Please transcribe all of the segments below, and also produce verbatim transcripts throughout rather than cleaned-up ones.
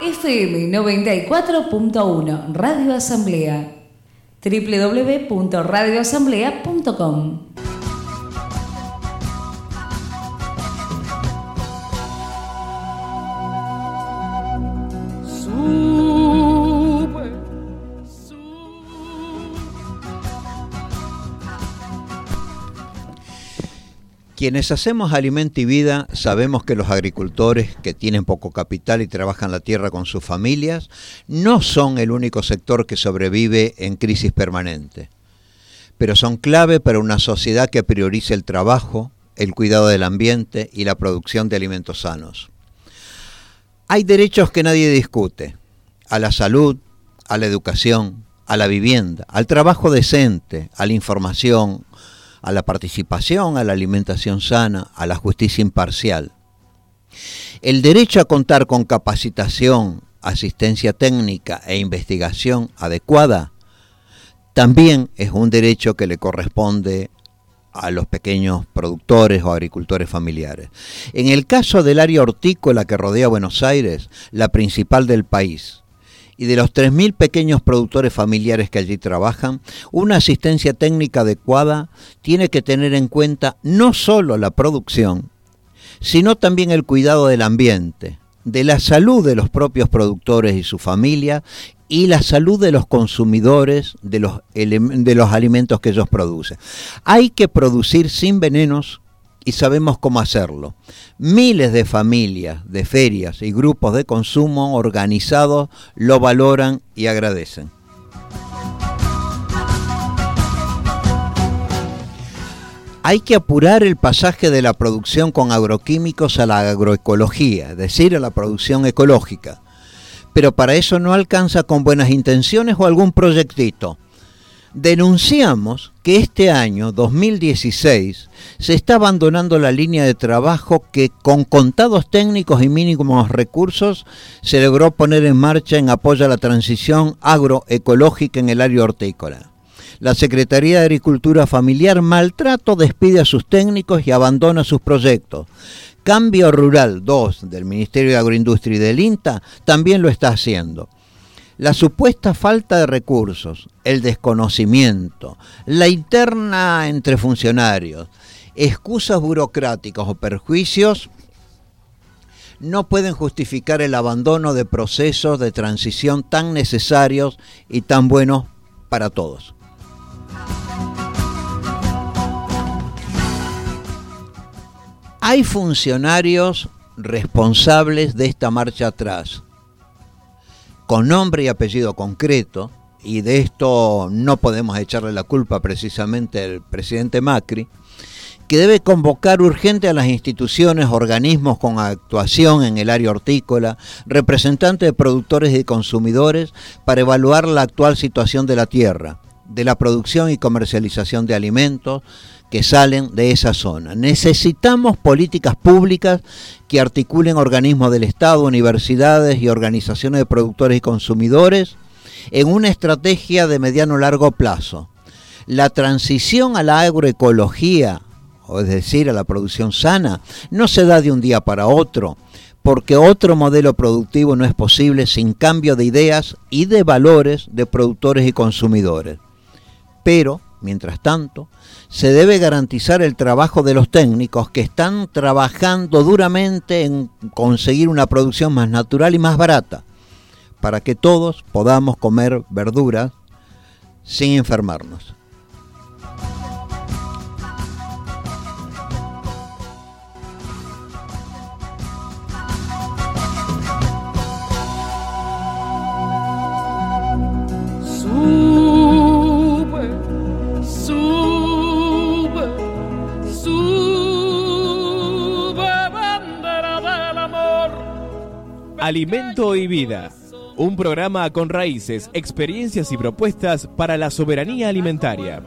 F M noventa y cuatro punto uno, Radio Asamblea. doble u doble u doble u punto radio asamblea punto com. Quienes hacemos Alimento y Vida sabemos que los agricultores que tienen poco capital y trabajan la tierra con sus familias no son el único sector que sobrevive en crisis permanente, pero son clave para una sociedad que priorice el trabajo, el cuidado del ambiente y la producción de alimentos sanos. Hay derechos que nadie discute: a la salud, a la educación, a la vivienda, al trabajo decente, a la información, a la participación, a la alimentación sana, a la justicia imparcial. El derecho a contar con capacitación, asistencia técnica e investigación adecuada también es un derecho que le corresponde a los pequeños productores o agricultores familiares. En el caso del área hortícola que rodea Buenos Aires, la principal del país, y de los tres mil pequeños productores familiares que allí trabajan, una asistencia técnica adecuada tiene que tener en cuenta no solo la producción, sino también el cuidado del ambiente, de la salud de los propios productores y su familia, y la salud de los consumidores de los, de los alimentos que ellos producen. Hay que producir sin venenos, y sabemos cómo hacerlo. Miles de familias, de ferias y grupos de consumo organizados lo valoran y agradecen. Hay que apurar el pasaje de la producción con agroquímicos a la agroecología, es decir, a la producción ecológica. Pero para eso no alcanza con buenas intenciones o algún proyectito. Denunciamos que este año, dos mil dieciséis, se está abandonando la línea de trabajo que con contados técnicos y mínimos recursos se logró poner en marcha en apoyo a la transición agroecológica en el área hortícola. La Secretaría de Agricultura Familiar maltrato despide a sus técnicos y abandona sus proyectos. Cambio Rural dos del Ministerio de Agroindustria y del INTA también lo está haciendo. La supuesta falta de recursos, el desconocimiento, la interna entre funcionarios, excusas burocráticas o perjuicios no pueden justificar el abandono de procesos de transición tan necesarios y tan buenos para todos. Hay funcionarios responsables de esta marcha atrás, con nombre y apellido concreto, y de esto no podemos echarle la culpa precisamente al presidente Macri, que debe convocar urgente a las instituciones, organismos con actuación en el área hortícola, representantes de productores y consumidores, para evaluar la actual situación de la tierra, de la producción y comercialización de alimentos que salen de esa zona. Necesitamos políticas públicas que articulen organismos del Estado, universidades y organizaciones de productores y consumidores en una estrategia de mediano largo plazo. La transición a la agroecología, o es decir, a la producción sana, no se da de un día para otro, porque otro modelo productivo no es posible sin cambio de ideas y de valores de productores y consumidores. Pero, mientras tanto, se debe garantizar el trabajo de los técnicos que están trabajando duramente en conseguir una producción más natural y más barata, para que todos podamos comer verduras sin enfermarnos. Alimento y Vida, un programa con raíces, experiencias y propuestas para la soberanía alimentaria.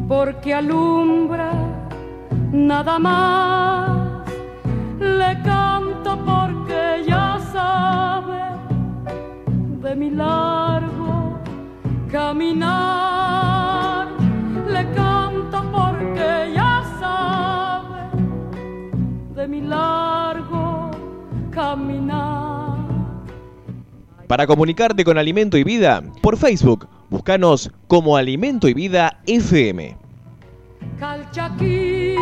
porque alumbra nada más. Le canto porque ya sabe de mi largo caminar. Le canto porque ya sabe de mi largo caminar. Para comunicarte con Alimento y Vida, por Facebook, búscanos como Alimento y Vida F M. Calchaquí,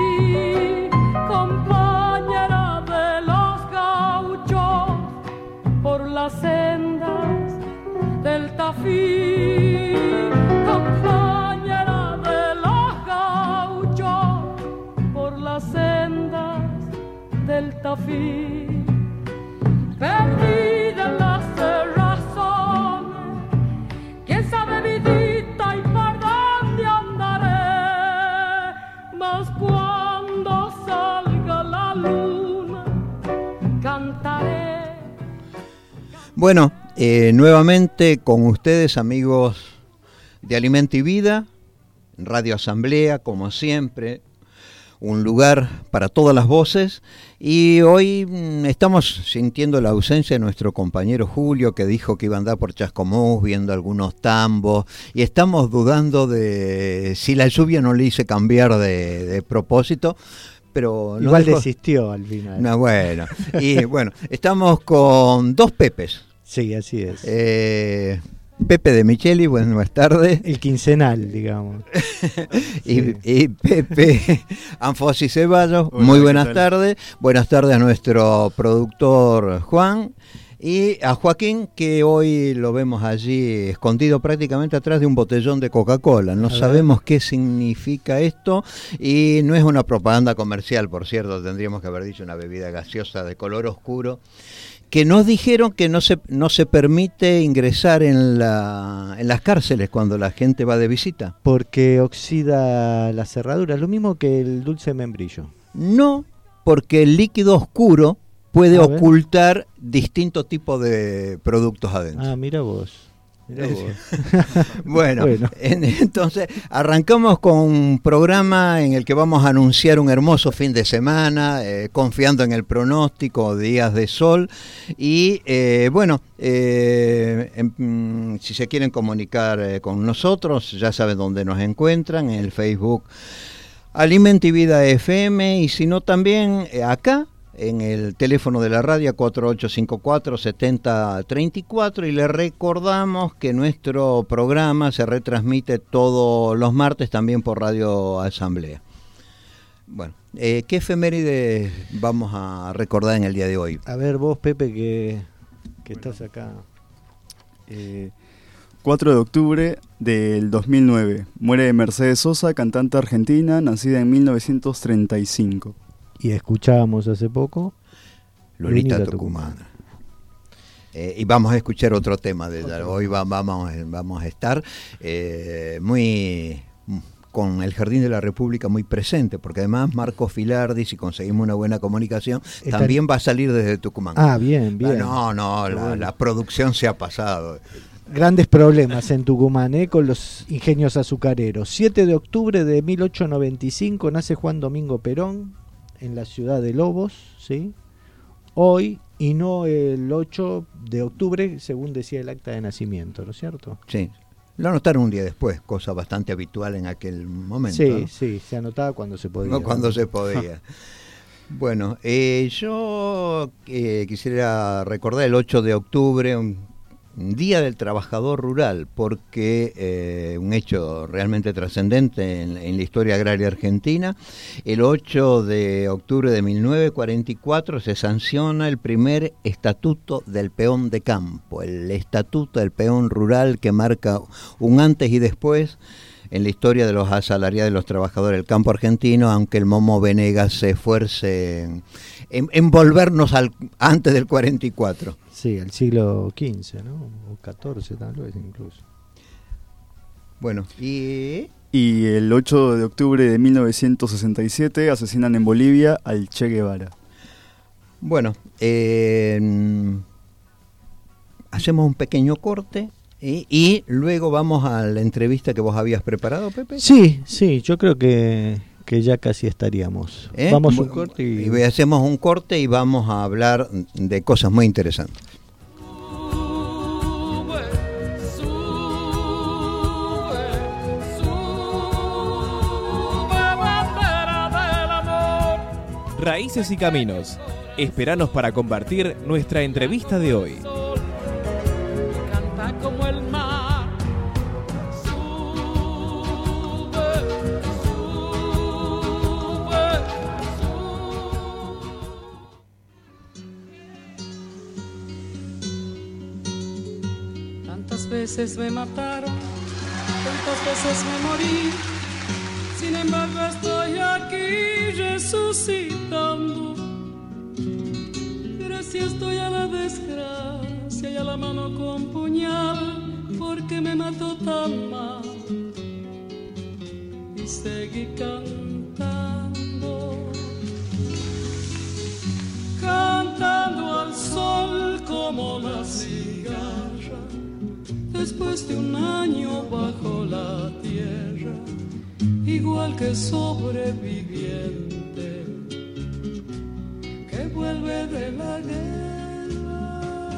compañera de los gauchos, por las sendas del Tafí. Compañera de los gauchos, por las sendas del Tafí. Perdida en las razones, quién sabe vidita y por dónde andaré, mas cuando salga la luna cantaré. Bueno, eh, nuevamente con ustedes, amigos de Alimento y Vida, Radio Asamblea, como siempre, un lugar para todas las voces, y hoy mmm, estamos sintiendo la ausencia de nuestro compañero Julio, que dijo que iba a andar por Chascomús viendo algunos tambos, y estamos dudando de si la lluvia no le hice cambiar de, de propósito, pero no igual dejó... desistió al final. No, bueno, y bueno, estamos con dos Pepes. Sí, así es. Eh, Pepe de Micheli, buenas tardes. El quincenal, digamos. y, Sí. y Pepe Anfosi Ceballos, Hola, muy ¿qué buenas tal? tardes. Buenas tardes a nuestro productor Juan y a Joaquín, que hoy lo vemos allí escondido prácticamente atrás de un botellón de Coca-Cola. No A ver. sabemos qué significa esto y no es una propaganda comercial, por cierto, tendríamos que haber dicho una bebida gaseosa de color oscuro, que nos dijeron que no se no se permite ingresar en la en las cárceles cuando la gente va de visita. Porque oxida las cerraduras, lo mismo que el dulce de membrillo. No, porque el líquido oscuro puede A ver. ocultar distintos tipos de productos adentro. Ah, mira vos. Mirá vos. Bueno, Bueno. en- entonces arrancamos con un programa en el que vamos a anunciar un hermoso fin de semana, eh, confiando en el pronóstico, días de sol. Y eh, bueno, eh, em, si se quieren comunicar eh, con nosotros, ya saben dónde nos encuentran, en el Facebook Alimento y Vida F M, y si no también eh, acá, en el teléfono de la radio cuatro ocho cinco cuatro, siete cero tres cuatro, y le recordamos que nuestro programa se retransmite todos los martes también por Radio Asamblea. Bueno, eh, ¿qué efeméride vamos a recordar en el día de hoy? A ver vos, Pepe, que, que estás acá. Eh, cuatro de octubre del dos mil nueve. Muere Mercedes Sosa, cantante argentina, nacida en mil novecientos treinta y cinco. Y escuchábamos hace poco Lolita Lolita Tucumana. Eh, y vamos a escuchar otro tema de ella. Hoy va- vamos, vamos a estar eh, muy con el Jardín de la República muy presente, porque además Marco Filardi, si conseguimos una buena comunicación, Está- también va a salir desde Tucumán. Ah, bien, bien. No, no, Qué la, bueno. la producción se ha pasado. Grandes problemas en Tucumán, ¿eh? Con los ingenios azucareros. siete de octubre de mil ochocientos noventa y cinco nace Juan Domingo Perón en la ciudad de Lobos, ¿sí? Hoy, y no el ocho de octubre, según decía el acta de nacimiento, ¿no es cierto? Sí. Lo anotaron un día después, cosa bastante habitual en aquel momento. Sí, ¿no? sí, se anotaba cuando se podía. No cuando se podía. Bueno, eh, yo eh, quisiera recordar el ocho de octubre, un, un Día del Trabajador Rural, porque eh, un hecho realmente trascendente en, en la historia agraria argentina. El ocho de octubre de mil novecientos cuarenta y cuatro se sanciona el primer estatuto del peón de campo, el estatuto del peón rural, que marca un antes y después en la historia de los asalariados de los trabajadores del campo argentino, aunque el Momo Venegas se esfuerce en, en, en volvernos al, antes del cuarenta y cuatro. Sí, al siglo quince, ¿no? O catorce tal vez incluso. Bueno, y... Y el ocho de octubre de mil novecientos sesenta y siete asesinan en Bolivia al Che Guevara. Bueno, eh, hacemos un pequeño corte Y, y luego vamos a la entrevista que vos habías preparado, Pepe. Sí, sí, yo creo que, que ya casi estaríamos. ¿Eh? Vamos a un corte y... y hacemos un corte y vamos a hablar de cosas muy interesantes. Raíces y Caminos. Esperanos para compartir nuestra entrevista de hoy. Canta como el mar. Sube, sube, sube. Tantas veces me mataron, tantas veces me morí. Sin embargo estoy aquí resucitando. Gracias estoy a la desgracia y a la mano con puñal, porque me mató tan mal. Y seguí cantando, cantando al sol como la cigarra, después de un año bajo la tierra, igual que sobreviviente que vuelve de la guerra.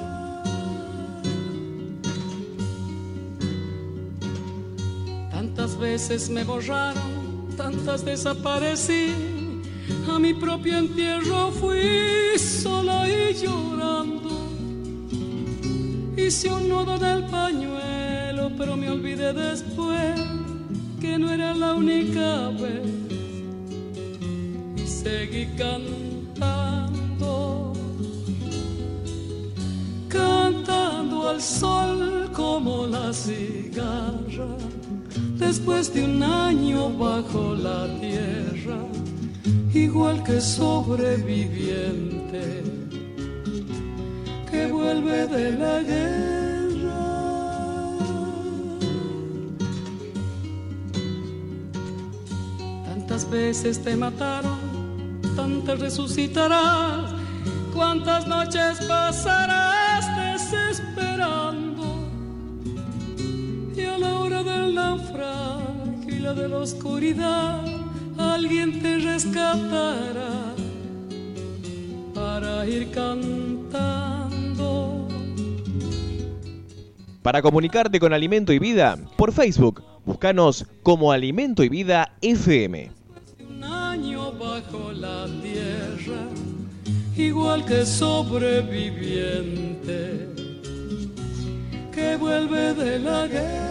Tantas veces me borraron, tantas desaparecí, a mi propio entierro fui sola y llorando. Hice un nudo en el pañuelo, pero me olvidé después que no era la única vez, y seguí cantando, cantando al sol como la cigarra, después de un año bajo la tierra, igual que sobreviviente que vuelve de la guerra. Tantas veces te mataron, tantas resucitarás, cuántas noches pasarás desesperando, y a la hora del naufragio y la de la oscuridad alguien te rescatará para ir cantando. Para comunicarte con Alimento y Vida, por Facebook, búscanos como Alimento y Vida F M. Un año bajo la tierra, igual que sobreviviente que vuelve de la guerra.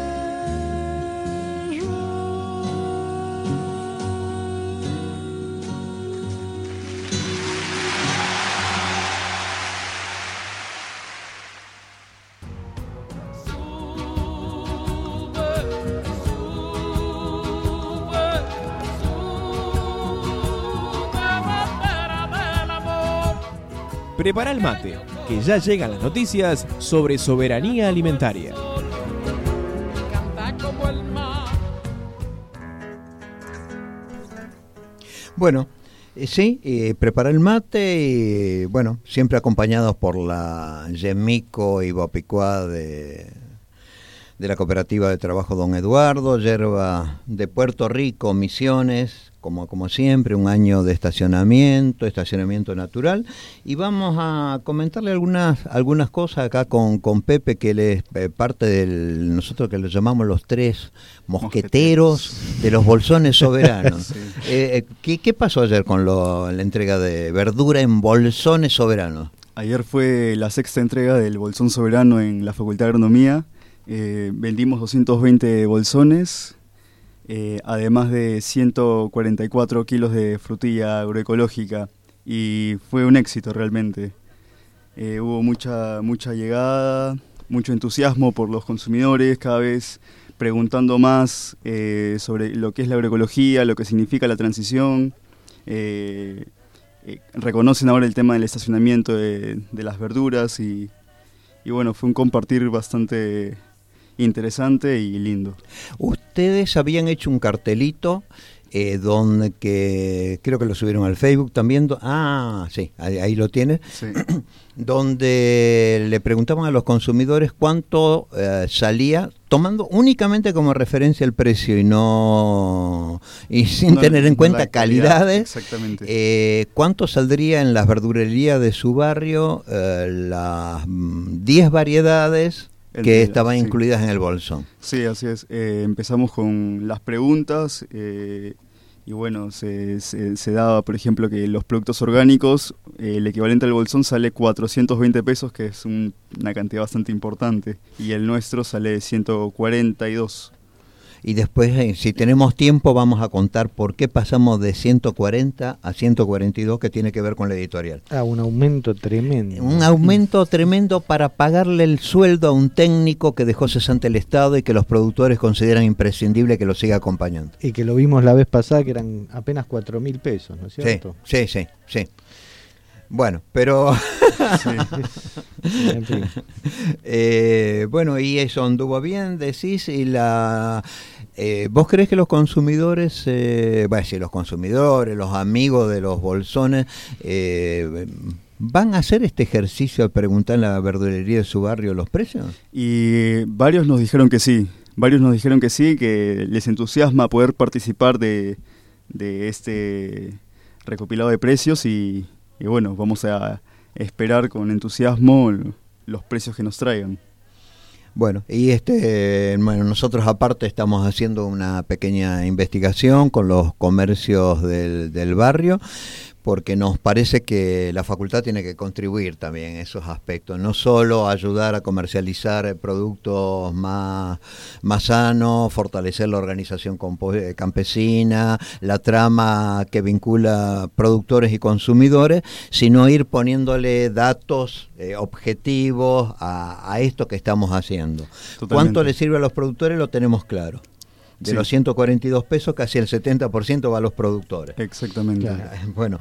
Prepara el mate, que ya llegan las noticias sobre soberanía alimentaria. Canta como el mar. Bueno, eh, sí, eh, prepara el mate y bueno, siempre acompañados por la Yemico y Bopicuá de, de la Cooperativa de Trabajo Don Eduardo, yerba de Puerto Rico, Misiones, como, como siempre, un año de estacionamiento, estacionamiento natural, y vamos a comentarle algunas algunas cosas acá con, con Pepe, que él es eh, parte del, nosotros que lo llamamos los tres mosqueteros, mosqueteros. de los bolsones soberanos. Sí. eh, ¿qué, ¿Qué pasó ayer con lo, la entrega de verdura en bolsones soberanos? Ayer fue la sexta entrega del bolsón soberano en la Facultad de Agronomía. Eh, vendimos doscientos veinte bolsones, eh, además de ciento cuarenta y cuatro kilos de frutilla agroecológica, y fue un éxito realmente. Eh, hubo mucha, mucha llegada, mucho entusiasmo por los consumidores, cada vez preguntando más eh, sobre lo que es la agroecología, lo que significa la transición. Eh, eh, reconocen ahora el tema del estacionamiento de, de las verduras y, y bueno, fue un compartir bastante interesante y lindo. Ustedes habían hecho un cartelito eh, donde que creo que lo subieron al Facebook también. Do, ah, sí, ahí, ahí lo tienes. Sí. Donde le preguntaban a los consumidores cuánto eh, salía, tomando únicamente como referencia el precio y no y sin no, tener en no cuenta calidad, calidades. Exactamente. Eh, cuánto saldría en las verdulerías de su barrio eh, las diez variedades el que día, estaban sí. incluidas en el bolsón. Sí, así es. Eh, empezamos con las preguntas. Eh, Y bueno, se, se, se daba, por ejemplo, que los productos orgánicos, eh, el equivalente al bolsón sale cuatrocientos veinte pesos, que es un, una cantidad bastante importante, y el nuestro sale ciento cuarenta y dos. Y después, eh, si tenemos tiempo, vamos a contar por qué pasamos de ciento cuarenta a ciento cuarenta y dos, que tiene que ver con la editorial. Ah, un aumento tremendo. Un aumento tremendo para pagarle el sueldo a un técnico que dejó cesante el Estado y que los productores consideran imprescindible que lo siga acompañando. Y que lo vimos la vez pasada, que eran apenas cuatro mil pesos, ¿no es cierto? Sí, sí, sí, sí. Bueno, pero... sí. En fin. eh, bueno, y eso anduvo bien, decís, y la... Eh, ¿Vos creés que los consumidores, eh, bueno, si los consumidores, los amigos de los bolsones, eh, van a hacer este ejercicio al preguntar en la verdulería de su barrio los precios? Y varios nos dijeron que sí, varios nos dijeron que sí, que les entusiasma poder participar de, de este recopilado de precios y... Y bueno, vamos a esperar con entusiasmo los precios que nos traigan. Bueno, y este, bueno, nosotros aparte estamos haciendo una pequeña investigación con los comercios del, del barrio, porque nos parece que la facultad tiene que contribuir también en esos aspectos, no solo ayudar a comercializar productos más, más sanos, fortalecer la organización campesina, la trama que vincula productores y consumidores, sino ir poniéndole datos eh, objetivos a, a esto que estamos haciendo. Totalmente. ¿Cuánto le sirve a los productores? Lo tenemos claro. De sí. los ciento cuarenta y dos pesos, casi el setenta por ciento va a los productores. Exactamente. Claro. Bueno,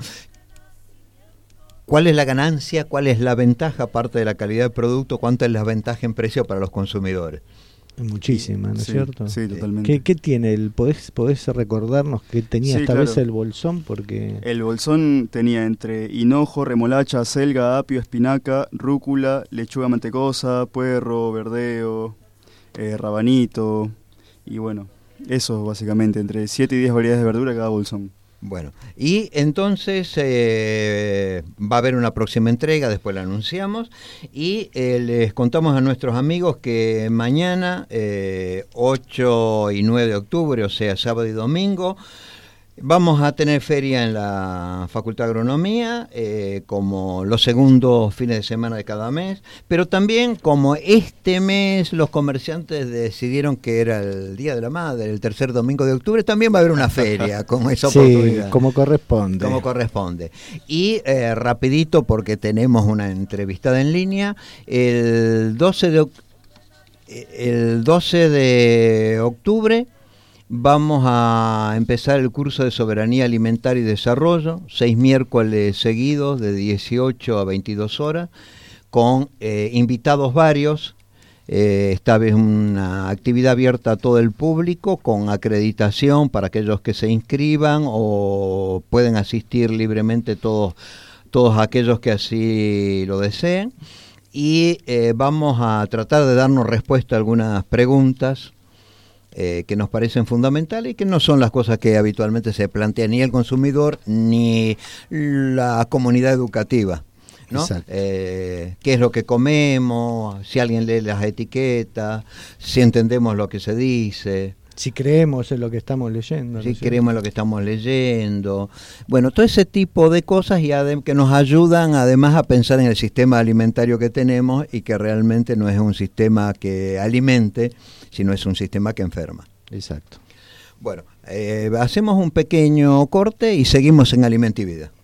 ¿cuál es la ganancia? ¿Cuál es la ventaja, aparte de la calidad del producto? ¿Cuánta es la ventaja en precio para los consumidores? Muchísima, ¿no es sí, cierto? Sí, totalmente. ¿Qué, qué tiene? El, ¿podés, ¿Podés recordarnos qué tenía sí, esta claro. vez el bolsón? Porque el bolsón tenía entre hinojo, remolacha, acelga, apio, espinaca, rúcula, lechuga mantecosa, puerro, verdeo, eh, rabanito y bueno... Eso, básicamente, entre siete y diez variedades de verdura cada bolsón. Bueno, y entonces eh, va a haber una próxima entrega, después la anunciamos, y eh, les contamos a nuestros amigos que mañana, eh, ocho y nueve de octubre, o sea, sábado y domingo, vamos a tener feria en la Facultad de Agronomía, eh, como los segundos fines de semana de cada mes, pero también como este mes los comerciantes decidieron que era el Día de la Madre, el tercer domingo de octubre, también va a haber una feria con esa sí, oportunidad. como corresponde. Como corresponde. Y eh, rapidito, porque tenemos una entrevistada en línea, el doce de, el doce de octubre... Vamos a empezar el curso de Soberanía Alimentaria y Desarrollo, seis miércoles seguidos de dieciocho a veintidós horas, con eh, invitados varios. Eh, esta vez una actividad abierta a todo el público, con acreditación para aquellos que se inscriban, o pueden asistir libremente todos, todos aquellos que así lo deseen. Y eh, vamos a tratar de darnos respuesta a algunas preguntas Eh, que nos parecen fundamentales y que no son las cosas que habitualmente se plantea ni el consumidor ni la comunidad educativa, ¿no? Eh, ¿Qué es lo que comemos? Si alguien lee las etiquetas, si entendemos lo que se dice. Si creemos en lo que estamos leyendo. Si ¿no? creemos en lo que estamos leyendo. Bueno, todo ese tipo de cosas y adem- que nos ayudan además a pensar en el sistema alimentario que tenemos y que realmente no es un sistema que alimente, sino es un sistema que enferma. Exacto. Bueno, eh, hacemos un pequeño corte y seguimos en Alimento y Vida.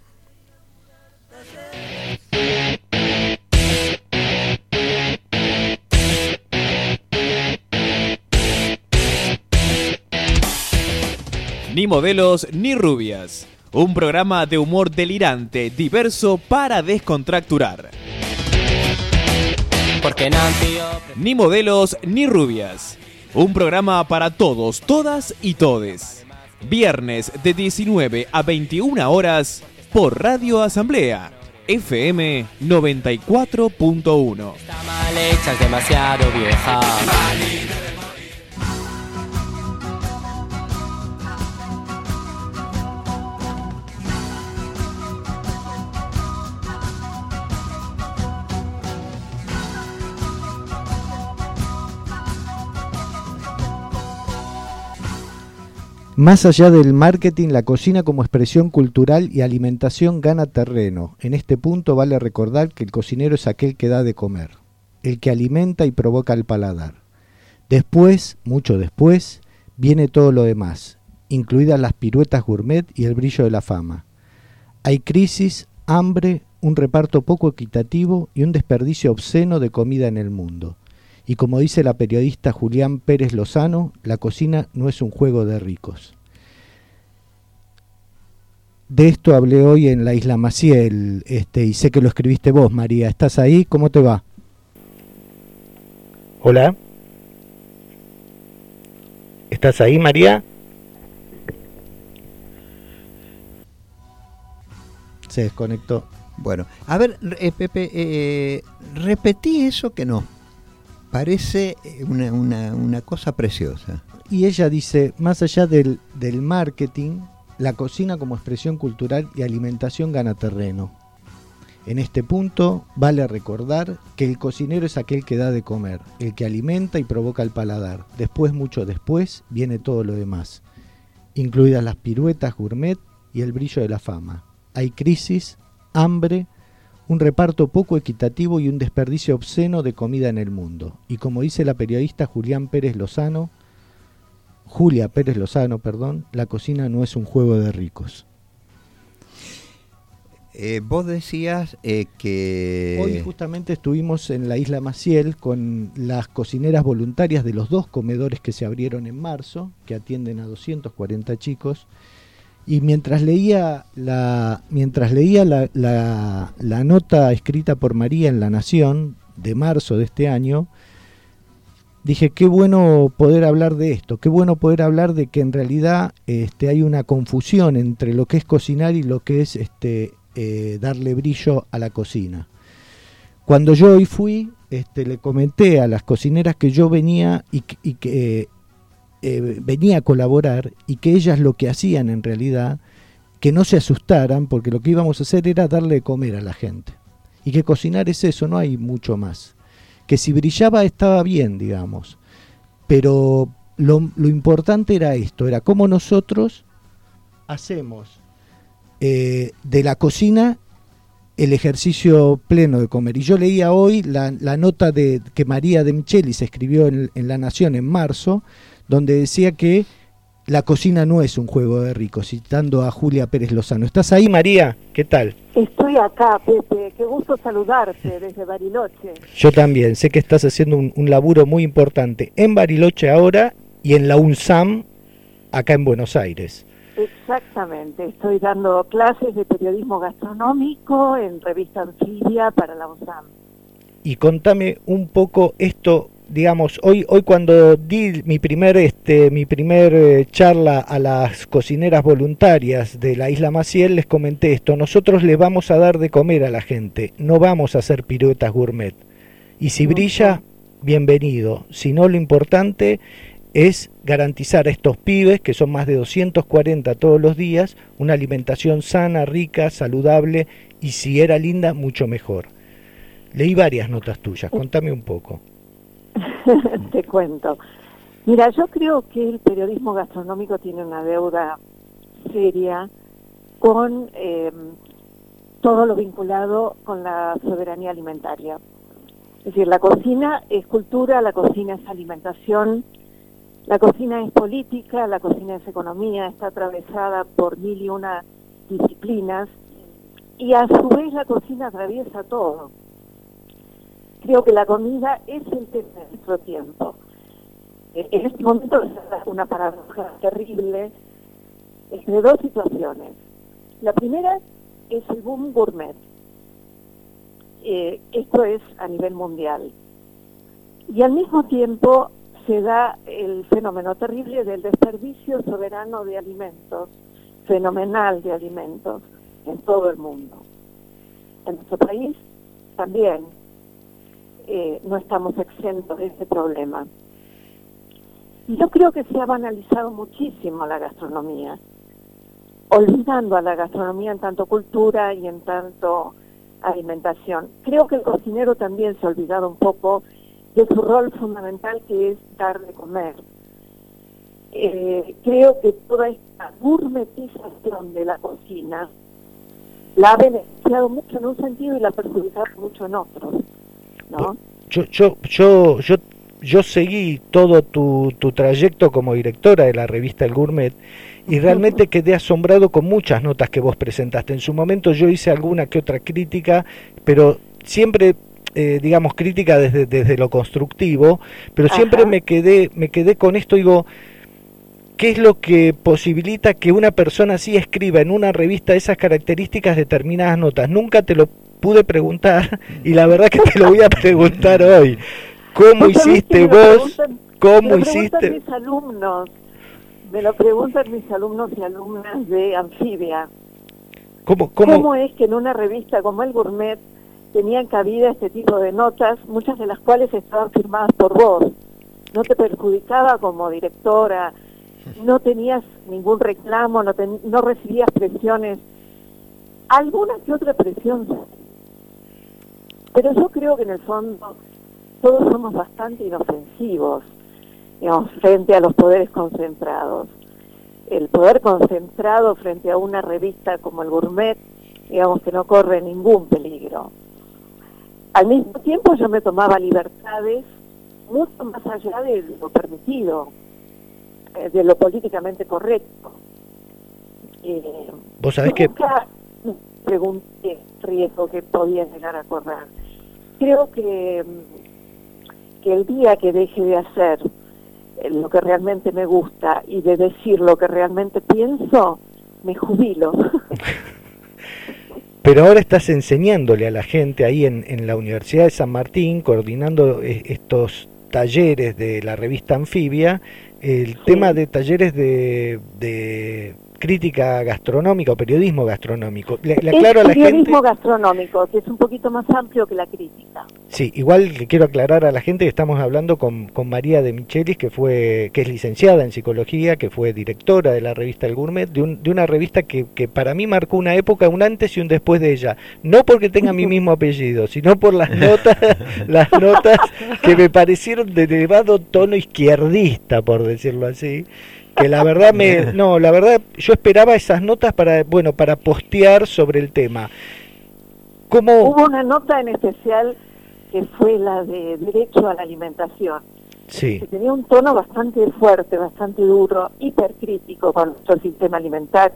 Ni modelos ni rubias. Un programa de humor delirante, diverso para descontracturar. Porque Nancy... Ni modelos ni rubias. Un programa para todos, todas y todes. Viernes de diecinueve a veintiuna horas por Radio Asamblea, F M noventa y cuatro punto uno. Está mal hecha, es demasiado vieja. Más allá del marketing, la cocina como expresión cultural y alimentación gana terreno. En este punto vale recordar que el cocinero es aquel que da de comer, el que alimenta y provoca el paladar. Después, mucho después, viene todo lo demás, incluidas las piruetas gourmet y el brillo de la fama. Hay crisis, hambre, un reparto poco equitativo y un desperdicio obsceno de comida en el mundo. Y como dice la periodista Julián Pérez Lozano, la cocina no es un juego de ricos. De esto hablé hoy en la Isla Maciel, este, y sé que lo escribiste vos, María. ¿Estás ahí? ¿Cómo te va? Hola. ¿Estás ahí, María? Se desconectó. Bueno, a ver, eh, Pepe, eh, repetí eso que no. Parece una, una, una cosa preciosa. Y ella dice, más allá del, del marketing, la cocina como expresión cultural y alimentación gana terreno. En este punto vale recordar que el cocinero es aquel que da de comer, el que alimenta y provoca el paladar. Después, mucho después, viene todo lo demás, incluidas las piruetas gourmet y el brillo de la fama. Hay crisis, hambre, un reparto poco equitativo y un desperdicio obsceno de comida en el mundo. Y como dice la periodista Julián Pérez Lozano, Julia Pérez Lozano, perdón, la cocina no es un juego de ricos. Eh, vos decías eh, que... Hoy justamente estuvimos en la Isla Maciel con las cocineras voluntarias de los dos comedores que se abrieron en marzo, que atienden a doscientos cuarenta chicos. Y mientras leía la mientras leía la, la, la nota escrita por María en La Nación de marzo de este año, dije qué bueno poder hablar de esto, qué bueno poder hablar de que en realidad este, hay una confusión entre lo que es cocinar y lo que es este, eh, darle brillo a la cocina. Cuando yo hoy fui, este, le comenté a las cocineras que yo venía y, y que... Eh, Eh, venía a colaborar y que ellas lo que hacían en realidad, que no se asustaran porque lo que íbamos a hacer era darle de comer a la gente y que cocinar es eso, no hay mucho más, que si brillaba estaba bien, digamos, pero lo, lo importante era esto, era cómo nosotros hacemos eh, de la cocina el ejercicio pleno de comer. Y yo leía hoy la, la nota de, que María de Michelis escribió en, en La Nación en marzo, donde decía que la cocina no es un juego de ricos, citando a Julia Pérez Lozano. ¿Estás ahí, María? ¿Qué tal? Estoy acá, Pepe. Qué gusto saludarte desde Bariloche. Yo también. Sé que estás haciendo un, un laburo muy importante en Bariloche ahora y en la UNSAM, acá en Buenos Aires. Exactamente. Estoy dando clases de periodismo gastronómico en Revista Anfibia para la UNSAM. Y contame un poco esto. Digamos, hoy hoy cuando di mi primer este mi primer eh, charla a las cocineras voluntarias de la Isla Maciel, les comenté esto: nosotros le vamos a dar de comer a la gente, no vamos a hacer piruetas gourmet. Y si brilla, bienvenido. Si no, lo importante es garantizar a estos pibes, que son más de doscientos cuarenta todos los días, una alimentación sana, rica, saludable y si era linda, mucho mejor. Leí varias notas tuyas, contame un poco. Te cuento. Mira, yo creo que el periodismo gastronómico tiene una deuda seria con eh, todo lo vinculado con la soberanía alimentaria. Es decir, la cocina es cultura, la cocina es alimentación, la cocina es política, la cocina es economía, está atravesada por mil y una disciplinas y a su vez la cocina atraviesa todo. Creo que la comida es el tema de nuestro tiempo. En este momento es una paradoja terrible entre dos situaciones. La primera es el boom gourmet. Eh, esto es a nivel mundial. Y al mismo tiempo se da el fenómeno terrible del desperdicio soberano de alimentos, fenomenal de alimentos, en todo el mundo. En nuestro país también eh, no estamos exentos de ese problema. Y yo creo que se ha banalizado muchísimo la gastronomía, olvidando a la gastronomía en tanto cultura y en tanto alimentación. Creo que el cocinero también se ha olvidado un poco de su rol fundamental, que es dar de comer. Eh, creo que toda esta gourmetización de la cocina la ha beneficiado mucho en un sentido y la ha perjudicado mucho en otros, ¿no? Yo, yo, yo, yo, yo seguí todo tu, tu trayecto como directora de la revista El Gourmet y realmente quedé asombrado con muchas notas que vos presentaste. En su momento yo hice alguna que otra crítica, pero siempre, eh, digamos, crítica desde, desde lo constructivo, pero siempre me quedé, me quedé con esto, digo, ¿qué es lo que posibilita que una persona así escriba en una revista esas características, determinadas notas? Nunca te lo pude preguntar y la verdad que te lo voy a preguntar hoy. ¿Cómo hiciste vos? ¿Cómo hiciste? Mis alumnos, me lo preguntan mis alumnos y alumnas de Anfibia. ¿Cómo, cómo? ¿Cómo es que en una revista como El Gourmet tenían cabida este tipo de notas, muchas de las cuales estaban firmadas por vos? No te perjudicaba como directora, no tenías ningún reclamo, no, ten, no recibías presiones, alguna que otra presión. Pero yo creo que en el fondo todos somos bastante inofensivos, digamos, frente a los poderes concentrados. El poder concentrado frente a una revista como El Gourmet, digamos que no corre ningún peligro. Al mismo tiempo yo me tomaba libertades mucho más allá de lo permitido, de lo políticamente correcto. Eh, Vos sabés que... Nunca pregunté el riesgo que podía llegar a correr. Creo que, que el día que deje de hacer lo que realmente me gusta y de decir lo que realmente pienso, me jubilo. Pero ahora estás enseñándole a la gente ahí en, en la Universidad de San Martín, coordinando eh, estos talleres de la revista Anfibia, el sí. tema de talleres de, de crítica gastronómica o periodismo gastronómico. Le, le aclaro es a la periodismo gente... gastronómico, que es un poquito más amplio que la crítica. Sí, igual le quiero aclarar a la gente que estamos hablando con, con María de Michelis, que fue que es licenciada en psicología, que fue directora de la revista El Gourmet, de, un, de una revista que, que para mí marcó una época, un antes y un después de ella. No porque tenga mi mismo apellido, sino por las notas, las notas que me parecieron de elevado tono izquierdista, por decirlo así. Que la verdad me no la verdad yo esperaba esas notas para bueno para postear sobre el tema. ¿Cómo? Hubo una nota en especial que fue la de derecho a la alimentación, sí, que tenía un tono bastante fuerte, bastante duro, hipercrítico con nuestro sistema alimentario.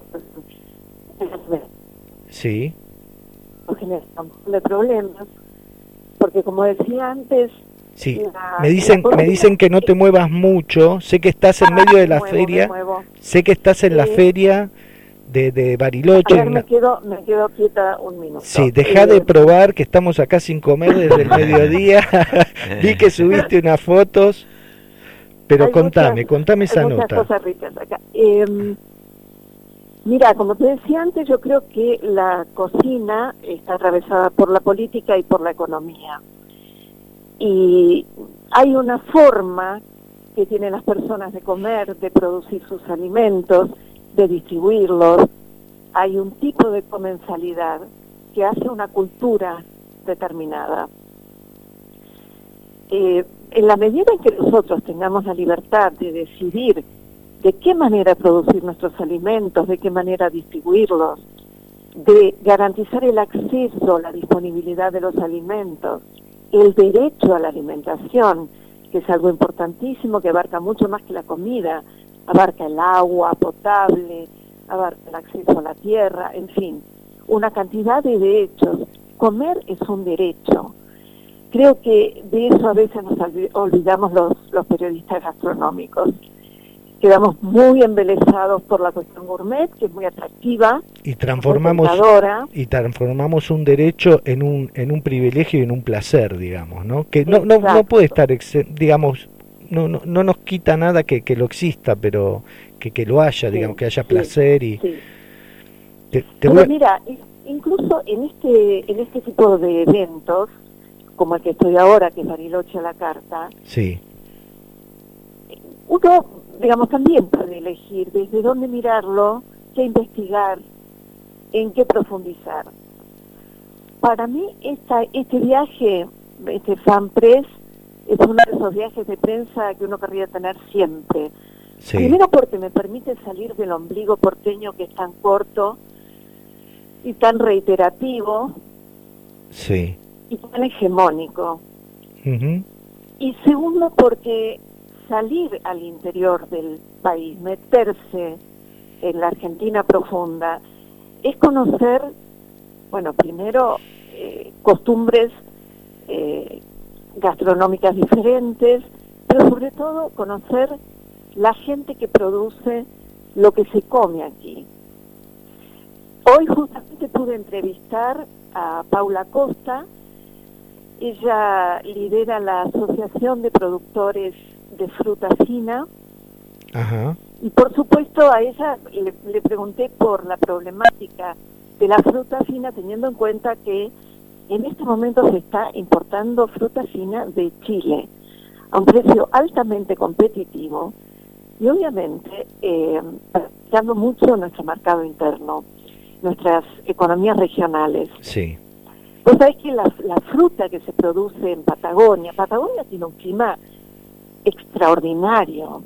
Sí, genera un montón de problemas, porque como decía antes, sí, la, me dicen la me dicen que no te muevas mucho. Sé que estás en medio de la muevo, feria. muevo. Sé que estás en sí. la feria de, de Bariloche. A ver, en me una... quedo me quedo quieta un minuto. Sí, deja eh, de probar que estamos acá sin comer desde el mediodía. Vi que subiste unas fotos, pero hay contame, muchas, contame esa hay muchas nota. Cosas ricas acá. Eh, mira, como te decía antes, yo creo que la cocina está atravesada por la política y por la economía. Y hay una forma que tienen las personas de comer, de producir sus alimentos, de distribuirlos. Hay un tipo de comensalidad que hace una cultura determinada. Eh, en la medida en que nosotros tengamos la libertad de decidir de qué manera producir nuestros alimentos, de qué manera distribuirlos, de garantizar el acceso, la disponibilidad de los alimentos, el derecho a la alimentación, que es algo importantísimo, que abarca mucho más que la comida, abarca el agua potable, abarca el acceso a la tierra, en fin, una cantidad de derechos. Comer es un derecho. Creo que de eso a veces nos olvidamos los, los periodistas gastronómicos. Quedamos muy embelesados por la cuestión gourmet, que es muy atractiva, y transformamos y transformamos un derecho en un en un privilegio y en un placer, digamos, ¿no? Que no no, no puede estar, digamos, no, no, no nos quita nada que, que lo exista, pero que, que lo haya, sí, digamos, que haya sí, placer y... Sí. Te, te Pero voy a... mira, incluso en este, en este tipo de eventos, como el que estoy ahora, que es Bariloche a la carta, Sí. uno, digamos, también puede elegir desde dónde mirarlo, qué investigar, en qué profundizar. Para mí, esta, este viaje, este FanPress, es uno de esos viajes de prensa que uno querría tener siempre. Sí. Primero porque me permite salir del ombligo porteño, que es tan corto y tan reiterativo Sí. y tan hegemónico. Ujú. Y segundo porque salir al interior del país, meterse en la Argentina profunda, es conocer, bueno, primero eh, costumbres eh, gastronómicas diferentes, pero sobre todo conocer la gente que produce lo que se come aquí. Hoy justamente pude entrevistar a Paula Costa. Ella lidera la Asociación de Productores de Fruta Fina. Ajá. Y por supuesto a ella le, le pregunté por la problemática de la fruta fina, teniendo en cuenta que en este momento se está importando fruta fina de Chile a un precio altamente competitivo y obviamente eh, afectando mucho nuestro mercado interno, nuestras economías regionales. Sí. Pues sabés que la, la fruta que se produce en Patagonia, Patagonia tiene un clima extraordinario,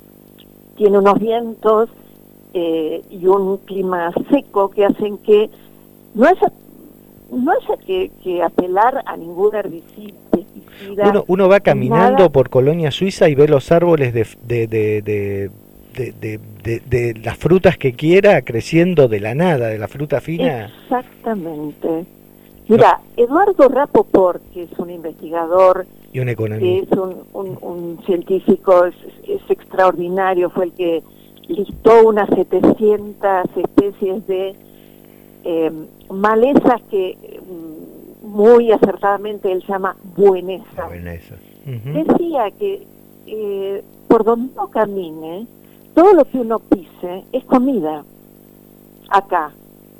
tiene unos vientos eh, y un clima seco que hacen que no haya, no haya que, que apelar a ningún herbicida, pesticida. Uno, uno va caminando nada. por Colonia Suiza y ve los árboles de, de, de, de, de, de, de, de las frutas que quiera creciendo de la nada, de la fruta fina. Exactamente. Mira, Eduardo Rapoport, que es un investigador, Y un que economista. es un, un, un científico, es, es extraordinario, fue el que listó unas setecientas especies de eh, malezas que mm, muy acertadamente él llama bueneza. Bueno, eso. Ujú. Decía que eh, por donde uno camine, todo lo que uno pise es comida acá.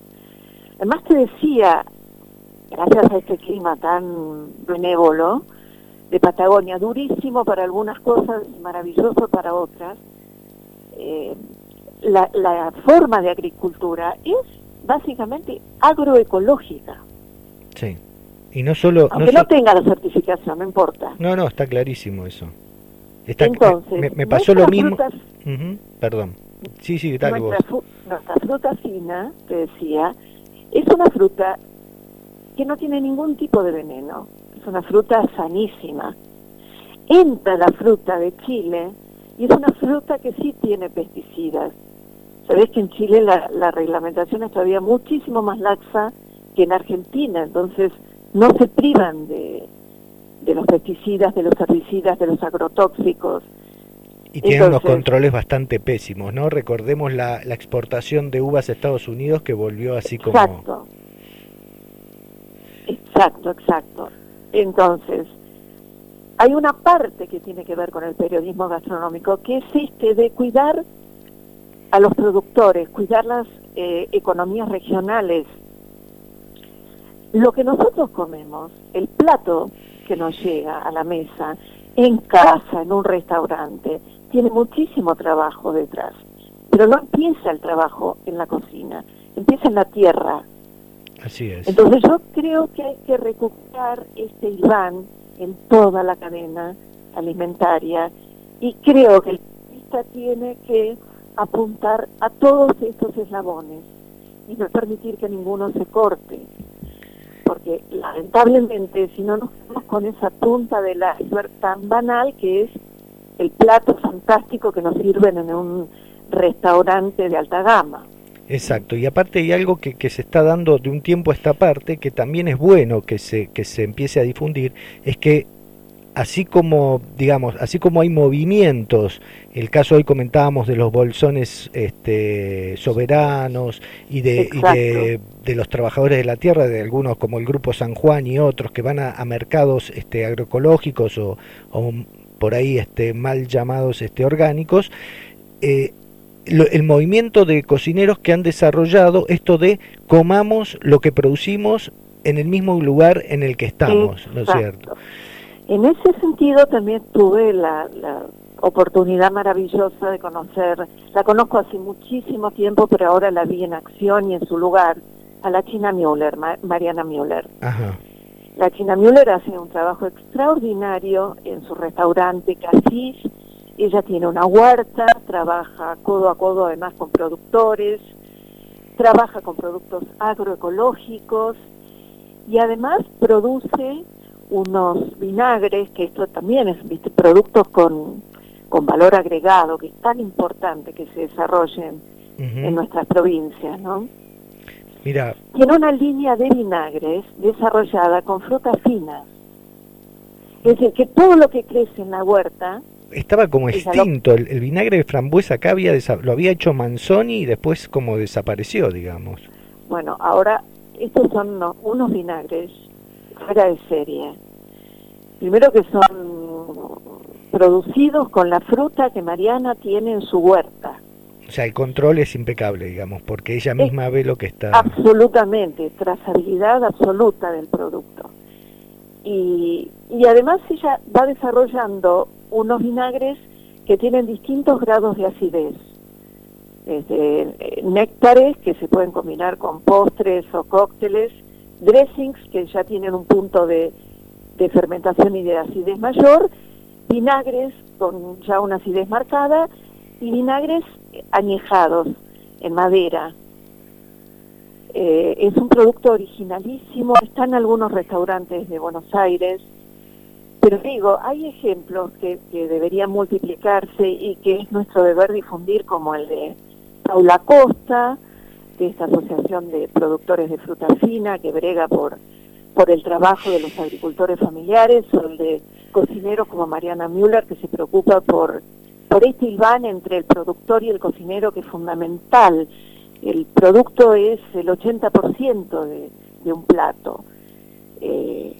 Además te decía, gracias a este clima tan benévolo de Patagonia, durísimo para algunas cosas y maravilloso para otras, eh, la, la forma de agricultura es básicamente agroecológica. Sí. Y no solo... Aunque no, no so- tenga la certificación, no importa. no, no, está clarísimo eso. Está, Entonces, me, me pasó lo nuestras mismo... frutas- Ujú, perdón. Sí, sí, dale vos. Nuestra, fu- nuestra fruta fina, te decía, es una fruta que no tiene ningún tipo de veneno. Es una fruta sanísima. Entra la fruta de Chile y es una fruta que sí tiene pesticidas. Sabés que en Chile la, la reglamentación es todavía muchísimo más laxa que en Argentina, entonces no se privan de, de los pesticidas, de los herbicidas, de los agrotóxicos. Y tienen unos Entonces- controles bastante pésimos, ¿no? Recordemos la, la exportación de uvas a Estados Unidos que volvió así como... Exacto. Exacto, exacto. Entonces, hay una parte que tiene que ver con el periodismo gastronómico, que es este de cuidar a los productores, cuidar las eh, economías regionales. Lo que nosotros comemos, el plato que nos llega a la mesa, en casa, en un restaurante, tiene muchísimo trabajo detrás. Pero no empieza el trabajo en la cocina, empieza en la tierra. Así es. Entonces yo creo que hay que recuperar este hilván en toda la cadena alimentaria y creo que el periodista tiene que apuntar a todos estos eslabones y no permitir que ninguno se corte, porque lamentablemente si no nos quedamos con esa punta del iceberg tan banal que es el plato fantástico que nos sirven en un restaurante de alta gama. Exacto, y aparte hay algo que, que se está dando de un tiempo a esta parte, que también es bueno que se, que se empiece a difundir, es que así como, digamos, así como hay movimientos, el caso hoy comentábamos de los bolsones este, soberanos y de, y de, de los trabajadores de la tierra, de algunos como el Grupo San Juan y otros que van a, a mercados este, agroecológicos o, o por ahí este, mal llamados este, orgánicos, eh, lo, el movimiento de cocineros que han desarrollado esto de comamos lo que producimos en el mismo lugar en el que estamos, ¿no es cierto? En ese sentido también tuve la, la oportunidad maravillosa de conocer, la conozco hace muchísimo tiempo, pero ahora la vi en acción y en su lugar, a la China Müller, Ma- Mariana Müller. Ajá. La China Müller hace un trabajo extraordinario en su restaurante Cassis. Ella tiene una huerta, trabaja codo a codo además con productores, trabaja con productos agroecológicos y además produce unos vinagres, que esto también es, ¿viste?, productos con, con valor agregado, que es tan importante que se desarrollen uh-huh. en nuestras provincias, ¿no? Mira. Tiene una línea de vinagres desarrollada con frutas finas. Es decir, que todo lo que crece en la huerta... Estaba como extinto, el, el vinagre de frambuesa acá había desa- lo había hecho Manzoni y después como desapareció, digamos. Bueno, ahora estos son unos, unos vinagres fuera de serie. Primero que son producidos con la fruta que Mariana tiene en su huerta. O sea, el control es impecable, digamos, porque ella misma es ve lo que está... Absolutamente, trazabilidad absoluta del producto. Y, y además ella va desarrollando unos vinagres que tienen distintos grados de acidez. Desde eh, néctares que se pueden combinar con postres o cócteles, dressings que ya tienen un punto de, de fermentación y de acidez mayor, vinagres con ya una acidez marcada y vinagres añejados en madera. Eh, es un producto originalísimo, está en algunos restaurantes de Buenos Aires, pero digo, hay ejemplos que, que deberían multiplicarse y que es nuestro deber difundir, como el de Paula Costa, de esta asociación de productores de fruta fina que brega por, por el trabajo de los agricultores familiares, o el de cocineros como Mariana Müller, que se preocupa por, por este hilván entre el productor y el cocinero, que es fundamental. El producto es el ochenta por ciento de, de un plato. Eh,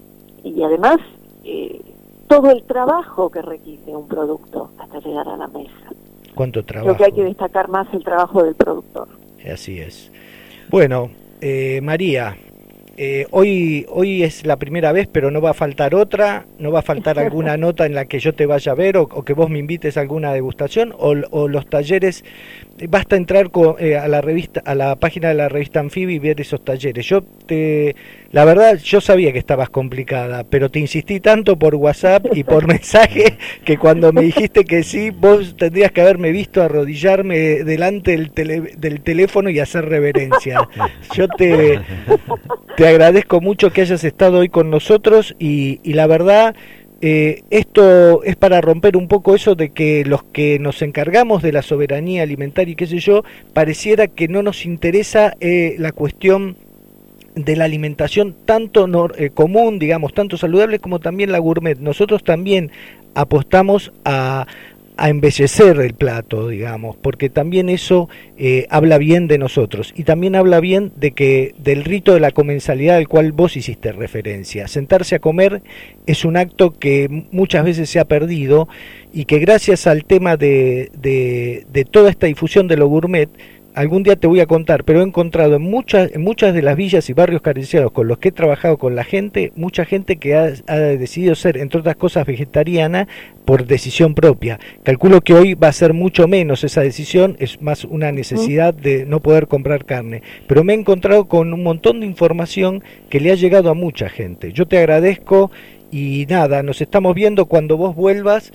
y además, eh, todo el trabajo que requiere un producto hasta llegar a la mesa. ¿Cuánto trabajo? Creo que hay que destacar más el trabajo del productor. Así es. Bueno, eh, María, eh, hoy, hoy es la primera vez, pero no va a faltar otra, no va a faltar alguna nota en la que yo te vaya a ver o, o que vos me invites a alguna degustación o, o los talleres. Basta entrar con, eh, a la revista, a la página de la revista Anfibia y ver esos talleres. Yo te, la verdad, yo sabía que estabas complicada, pero te insistí tanto por WhatsApp y por mensaje que cuando me dijiste que sí, vos tendrías que haberme visto arrodillarme delante del, tele, del teléfono y hacer reverencia. Yo te, te agradezco mucho que hayas estado hoy con nosotros y, y la verdad... Eh, esto es para romper un poco eso de que los que nos encargamos de la soberanía alimentaria y qué sé yo, pareciera que no nos interesa eh, la cuestión de la alimentación tanto no, eh, común, digamos, tanto saludable como también la gourmet. Nosotros también apostamos a, a embellecer el plato, digamos, porque también eso eh, habla bien de nosotros y también habla bien de que del rito de la comensalidad al cual vos hiciste referencia. Sentarse a comer es un acto que muchas veces se ha perdido y que gracias al tema de, de, de toda esta difusión de lo gourmet, algún día te voy a contar, pero he encontrado en muchas, en muchas de las villas y barrios carenciados con los que he trabajado con la gente, mucha gente que ha, ha decidido ser, entre otras cosas, vegetariana por decisión propia. Calculo que hoy va a ser mucho menos esa decisión, es más una necesidad de no poder comprar carne. Pero me he encontrado con un montón de información que le ha llegado a mucha gente. Yo te agradezco y nada, nos estamos viendo cuando vos vuelvas.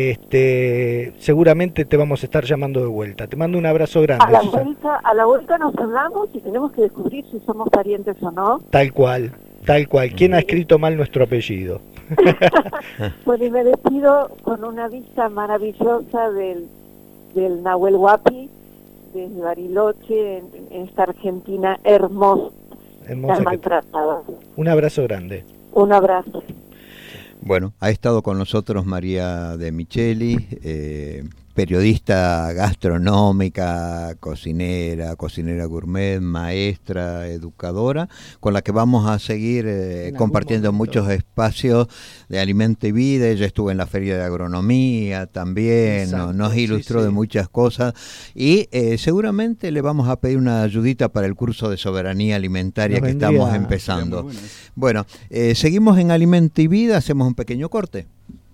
Este, seguramente te vamos a estar llamando de vuelta. Te mando un abrazo grande. A la vuelta, a la vuelta nos hablamos y tenemos que descubrir si somos parientes o no. Tal cual, tal cual. ¿Quién ha escrito mal nuestro apellido? Bueno, y me despido con una vista maravillosa del, del Nahuel Huapi, desde Bariloche, en, en esta Argentina hermosa, hermosa tan maltratada. Un abrazo grande. Un abrazo. Bueno, ha estado con nosotros María de Micheli, eh, periodista gastronómica, cocinera, cocinera gourmet, maestra, educadora, con la que vamos a seguir eh, compartiendo muchos espacios de alimento y vida. Ella estuvo en la Feria de Agronomía también, no, nos ilustró sí, sí. de muchas cosas y eh, seguramente le vamos a pedir una ayudita para el curso de soberanía alimentaria nos que vendría, estamos empezando. Bueno, eh, seguimos en Alimento y Vida, hacemos un pequeño corte.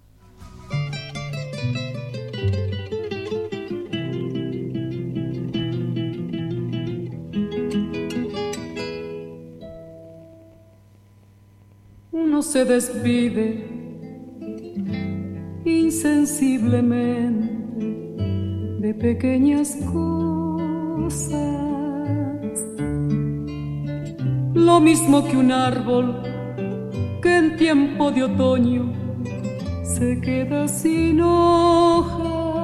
Uno se despide insensiblemente de pequeñas cosas, lo mismo que un árbol que en tiempo de otoño se queda sin hojas.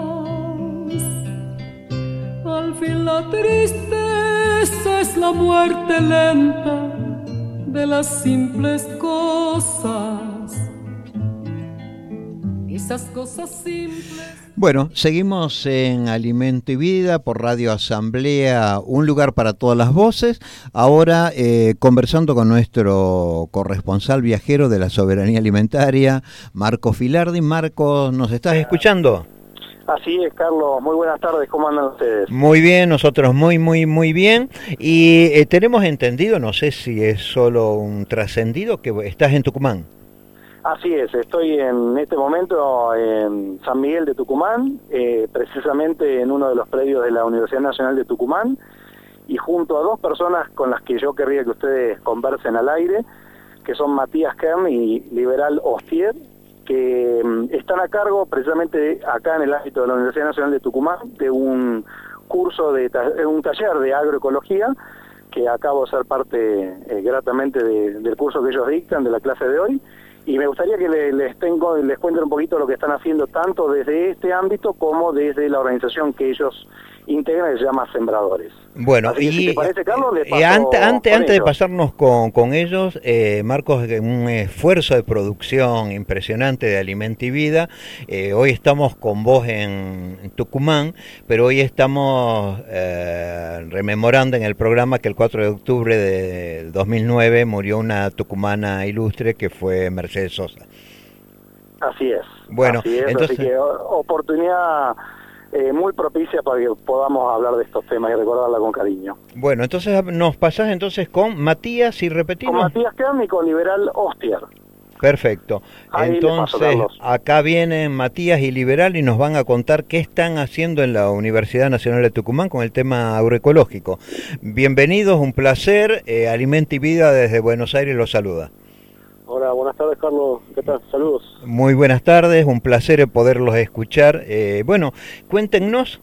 Al fin la tristeza es la muerte lenta de las simples cosas, esas cosas simples. Bueno, seguimos en Alimento y Vida por Radio Asamblea, un lugar para todas las voces. Ahora eh, conversando con nuestro corresponsal viajero de la soberanía alimentaria, Marcos Filardi. Marcos, ¿nos estás escuchando? Así es, Carlos. Muy buenas tardes. ¿Cómo andan ustedes? Muy bien, nosotros muy, muy, muy bien. Y eh, tenemos entendido, no sé si es solo un trascendido, que estás en Tucumán. Así es, estoy en este momento en San Miguel de Tucumán, eh, precisamente en uno de los predios de la Universidad Nacional de Tucumán, y junto a dos personas con las que yo querría que ustedes conversen al aire, que son Matías Kern y Liberal Ostier, que um, están a cargo precisamente acá en el ámbito de la Universidad Nacional de Tucumán de un curso, de ta- un taller de agroecología, que acabo de ser parte eh, gratamente de, del curso que ellos dictan, de la clase de hoy, y me gustaría que le, les, tengo, les cuenten un poquito lo que están haciendo tanto desde este ámbito como desde la organización que ellos integran, que se llama Sembradores. Bueno, Así que, y si te parece, Carlos, le paso eh, antes, antes, con antes de ellos. pasarnos con, con ellos, eh, Marcos, un esfuerzo de producción impresionante de Alimento y Vida. Eh, hoy estamos con vos en, en Tucumán, pero hoy estamos eh, rememorando en el programa que el cuatro de octubre de dos mil nueve murió una tucumana ilustre que fue Mercedes Sosa. Así es. Bueno, así es, entonces... así que oportunidad eh, muy propicia para que podamos hablar de estos temas y recordarla con cariño. Bueno, entonces nos pasás entonces con Matías y repetimos. Con Matías Kern y con Liberal Ostier. Perfecto. Ahí entonces, le paso, acá vienen Matías y Liberal y nos van a contar qué están haciendo en la Universidad Nacional de Tucumán con el tema agroecológico. Bienvenidos, un placer. Eh, Alimento y Vida desde Buenos Aires los saluda. Hola, buenas tardes, Carlos. ¿Qué tal? Saludos. Muy buenas tardes, un placer poderlos escuchar. Eh, bueno, cuéntenos.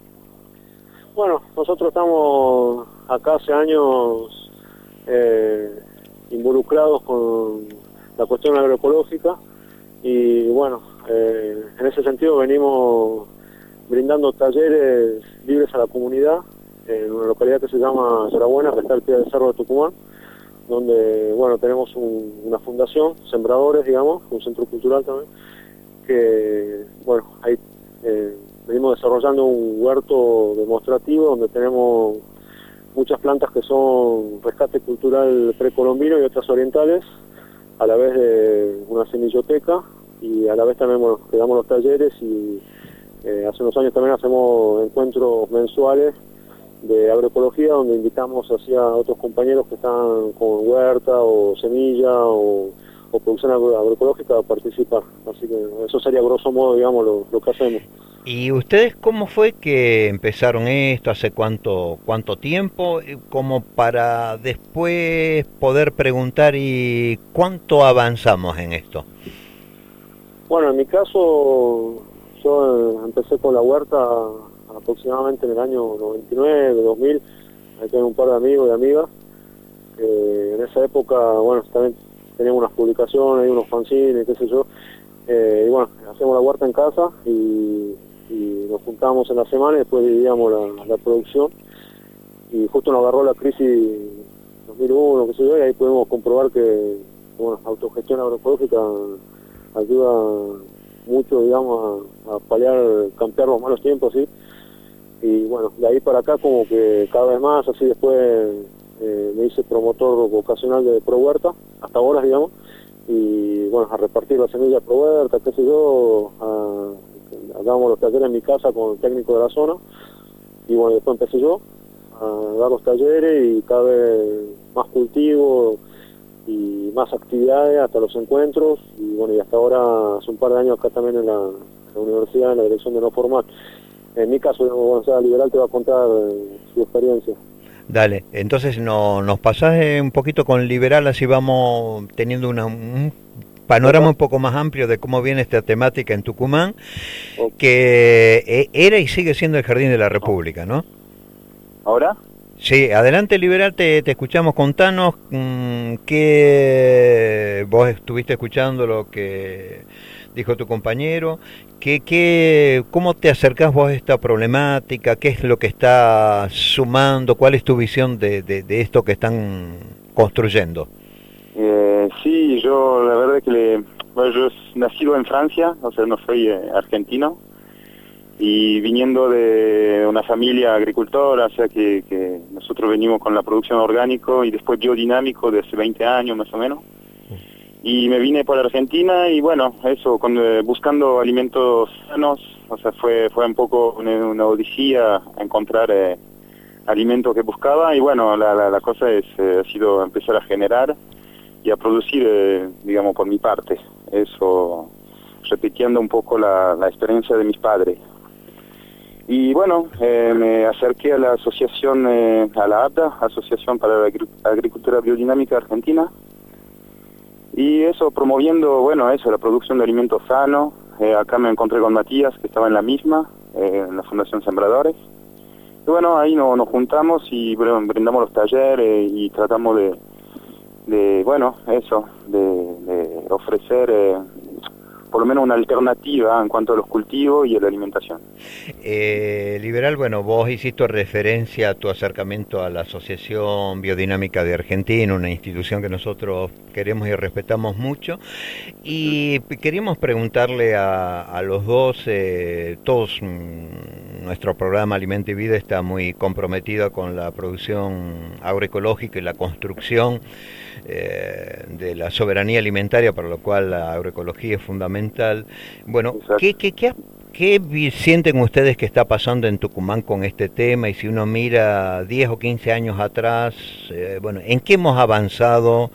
Bueno, nosotros estamos acá hace años eh, involucrados con la cuestión agroecológica y bueno, eh, en ese sentido venimos brindando talleres libres a la comunidad en una localidad que se llama Yarabuena, que está al pie del Cerro de Tucumán, donde, bueno, tenemos un, una fundación, Sembradores, digamos, un centro cultural también, que, bueno, ahí eh, venimos desarrollando un huerto demostrativo donde tenemos muchas plantas que son rescate cultural precolombino y otras orientales, a la vez de una semilloteca, y a la vez también, bueno, que damos los talleres y eh, hace unos años también hacemos encuentros mensuales de agroecología, donde invitamos hacia otros compañeros que están con huerta o semilla o, o producción agro agroecológica a participar. Así que eso sería grosso modo, digamos, lo, lo que hacemos. ¿Y ustedes cómo fue que empezaron esto? ¿Hace cuánto cuánto tiempo? Como para después poder preguntar y cuánto avanzamos en esto. Bueno, en mi caso, yo empecé con la huerta aproximadamente en el año noventa y nueve, dos mil, ahí tengo un par de amigos y amigas, que en esa época, bueno, también teníamos unas publicaciones, unos fanzines, qué sé yo, eh, y bueno, hacemos la huerta en casa y, y nos juntábamos en la semana y después dividíamos la, la producción, y justo nos agarró la crisis dos mil uno, qué sé yo, y ahí pudimos comprobar que, bueno, autogestión agroecológica ayuda mucho, digamos, a, a paliar, campear los malos tiempos, ¿sí? Y bueno, de ahí para acá como que cada vez más, así después eh, me hice promotor vocacional de Pro Huerta, hasta ahora, digamos, y bueno, a repartir las semillas Pro Huerta, qué sé yo, a, hagamos los talleres en mi casa con el técnico de la zona, y bueno, después empecé yo a dar los talleres y cada vez más cultivo y más actividades hasta los encuentros, y bueno, y hasta ahora hace un par de años acá también en la, en la universidad, en la dirección de no formal. En mi caso, Gonzalo Liberal te va a contar eh, su experiencia. Dale, entonces no, nos pasás eh, un poquito con Liberal, así vamos teniendo una, un panorama un poco más amplio de cómo viene esta temática en Tucumán, okay. que eh, era y sigue siendo el Jardín de la República, ¿no? ¿Ahora? Sí, adelante Liberal, te, te escuchamos, contanos mmm, que vos estuviste escuchando lo que dijo tu compañero, que, que, ¿cómo te acercás vos a esta problemática? ¿Qué es lo que está sumando? ¿Cuál es tu visión de, de, de esto que están construyendo? Eh, sí, yo la verdad que le, bueno, yo he nacido en Francia, o sea, no soy eh, argentino, y viniendo de una familia agricultora, o sea que, que nosotros venimos con la producción orgánico y después biodinámico de hace veinte años más o menos. Y me vine por Argentina y bueno, eso, con, eh, buscando alimentos sanos, o sea, fue fue un poco una, una odisea encontrar eh, alimentos que buscaba y bueno, la, la, la cosa es, eh, ha sido empezar a generar y a producir, eh, digamos, por mi parte. Eso, repitiendo un poco la, la experiencia de mis padres. Y bueno, eh, me acerqué a la asociación, eh, a la A P D A, Asociación para la Agricultura Biodinámica Argentina, y eso, promoviendo, bueno, eso, la producción de alimentos sanos. Eh, acá me encontré con Matías, que estaba en la misma, eh, en la Fundación Sembradores. Y bueno, ahí no, nos juntamos y bueno, brindamos los talleres y tratamos de, de bueno, eso, de, de ofrecer eh, por lo menos una alternativa en cuanto a los cultivos y a la alimentación. Eh, Liberal, bueno, vos hiciste referencia a tu acercamiento a la Asociación Biodinámica de Argentina, una institución que nosotros queremos y respetamos mucho, y queríamos preguntarle a, a los dos, eh, todos, mmm, nuestro programa Alimento y Vida está muy comprometido con la producción agroecológica y la construcción eh, de la soberanía alimentaria, para lo cual la agroecología es fundamental. Bueno, ¿qué, qué, qué, ¿qué sienten ustedes que está pasando en Tucumán con este tema? Y si uno mira diez o quince años atrás, eh, bueno, ¿en qué hemos avanzado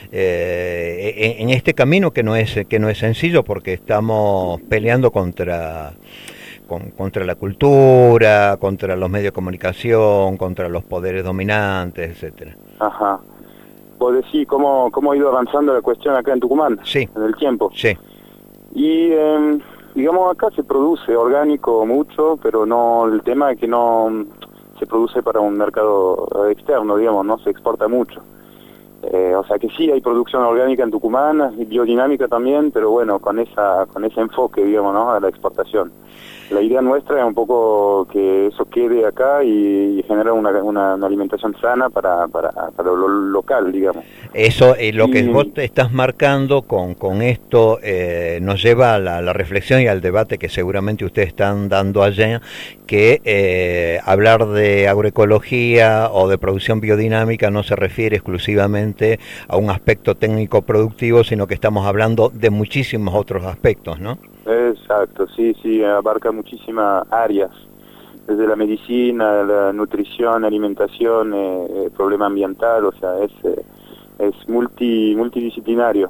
eh, en, en este camino que no es que no es sencillo, porque estamos peleando contra Con, contra la cultura, contra los medios de comunicación, contra los poderes dominantes, etcétera? Ajá. ¿Vos decís cómo, cómo ha ido avanzando la cuestión acá en Tucumán? Sí. En el tiempo. Sí. Y, eh, digamos, acá se produce orgánico mucho, pero no, el tema es que no se produce para un mercado externo, digamos, no se exporta mucho. Eh, o sea que sí hay producción orgánica en Tucumán y biodinámica también, pero bueno, con esa con ese enfoque, digamos, ¿no?, a la exportación. La idea nuestra es un poco que eso quede acá y, y generar una, una, una alimentación sana para, para, para lo local, digamos. Eso, eh, lo y, que vos te estás marcando con, con esto eh, nos lleva a la, la reflexión y al debate que seguramente ustedes están dando allá, que eh, hablar de agroecología o de producción biodinámica no se refiere exclusivamente a un aspecto técnico productivo, sino que estamos hablando de muchísimos otros aspectos, ¿no? Exacto, sí, sí, abarca muchísimas áreas, desde la medicina, la nutrición, alimentación, eh, eh, problema ambiental, o sea, es, eh, es multi, multidisciplinario.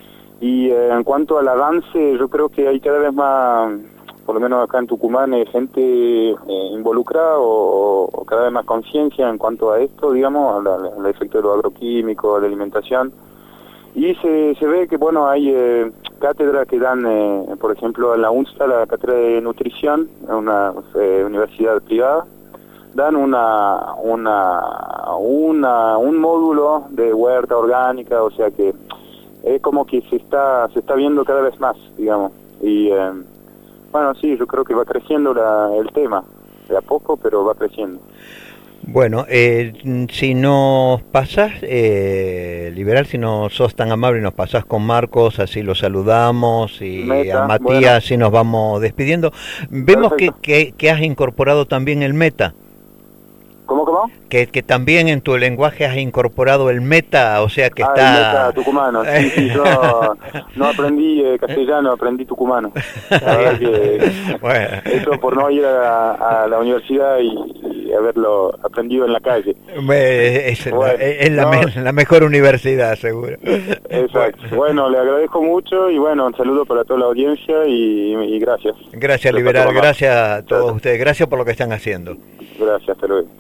Y eh, en cuanto al avance, yo creo que hay cada vez más, por lo menos acá en Tucumán, eh, gente eh, involucrada o, o cada vez más conciencia en cuanto a esto, digamos, al efecto de lo agroquímico, a la alimentación. Y se, se ve que, bueno, hay eh, cátedras que dan, eh, por ejemplo, en la UNSA, la cátedra de nutrición, una eh, universidad privada, dan una, una, una, un módulo de huerta orgánica, o sea que es como que se está, se está viendo cada vez más, digamos. Y, eh, bueno, sí, yo creo que va creciendo la, el tema, de a poco, pero va creciendo. Bueno, eh, si nos pasás, eh, Liberal, si no sos tan amable y nos pasás con Marcos, así lo saludamos, y Meta, a Matías, bueno. así nos vamos despidiendo. Vemos que, que, que has incorporado también el meta. ¿Cómo, cómo? Que, que también en tu lenguaje has incorporado el meta, o sea que ah, está... el meta tucumano, sí, sí, yo no aprendí eh, castellano, aprendí tucumano. La verdad que bueno. eso por no ir a, a la universidad y, y haberlo aprendido en la calle. Es, bueno, la, es la, no, me, la mejor universidad, seguro. Exacto. Bueno, le agradezco mucho y bueno, un saludo para toda la audiencia y, y gracias. Gracias, Liberal, gracias a todos ustedes, gracias por lo que están haciendo. Gracias, hasta luego.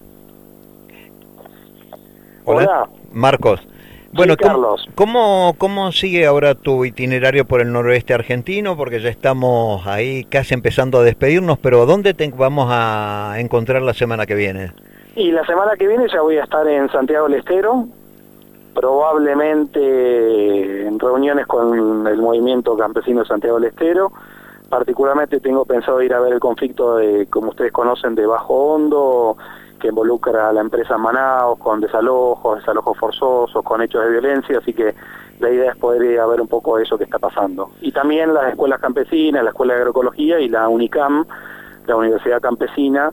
Hola, Hola. Marcos. Bueno, Sí, Carlos. ¿cómo, ¿cómo sigue ahora tu itinerario por el noroeste argentino? Porque ya estamos ahí casi empezando a despedirnos, pero ¿dónde te vamos a encontrar la semana que viene? Y la semana que viene ya voy a estar en Santiago del Estero, probablemente en reuniones con el movimiento campesino de Santiago del Estero. Particularmente tengo pensado ir a ver el conflicto de, como ustedes conocen, de Bajo Hondo, que involucra a la empresa Manaos, con desalojos, desalojos forzosos, con hechos de violencia, así que la idea es poder ir a ver un poco eso que está pasando. Y también las escuelas campesinas, la Escuela de Agroecología y la UNICAM, la Universidad Campesina,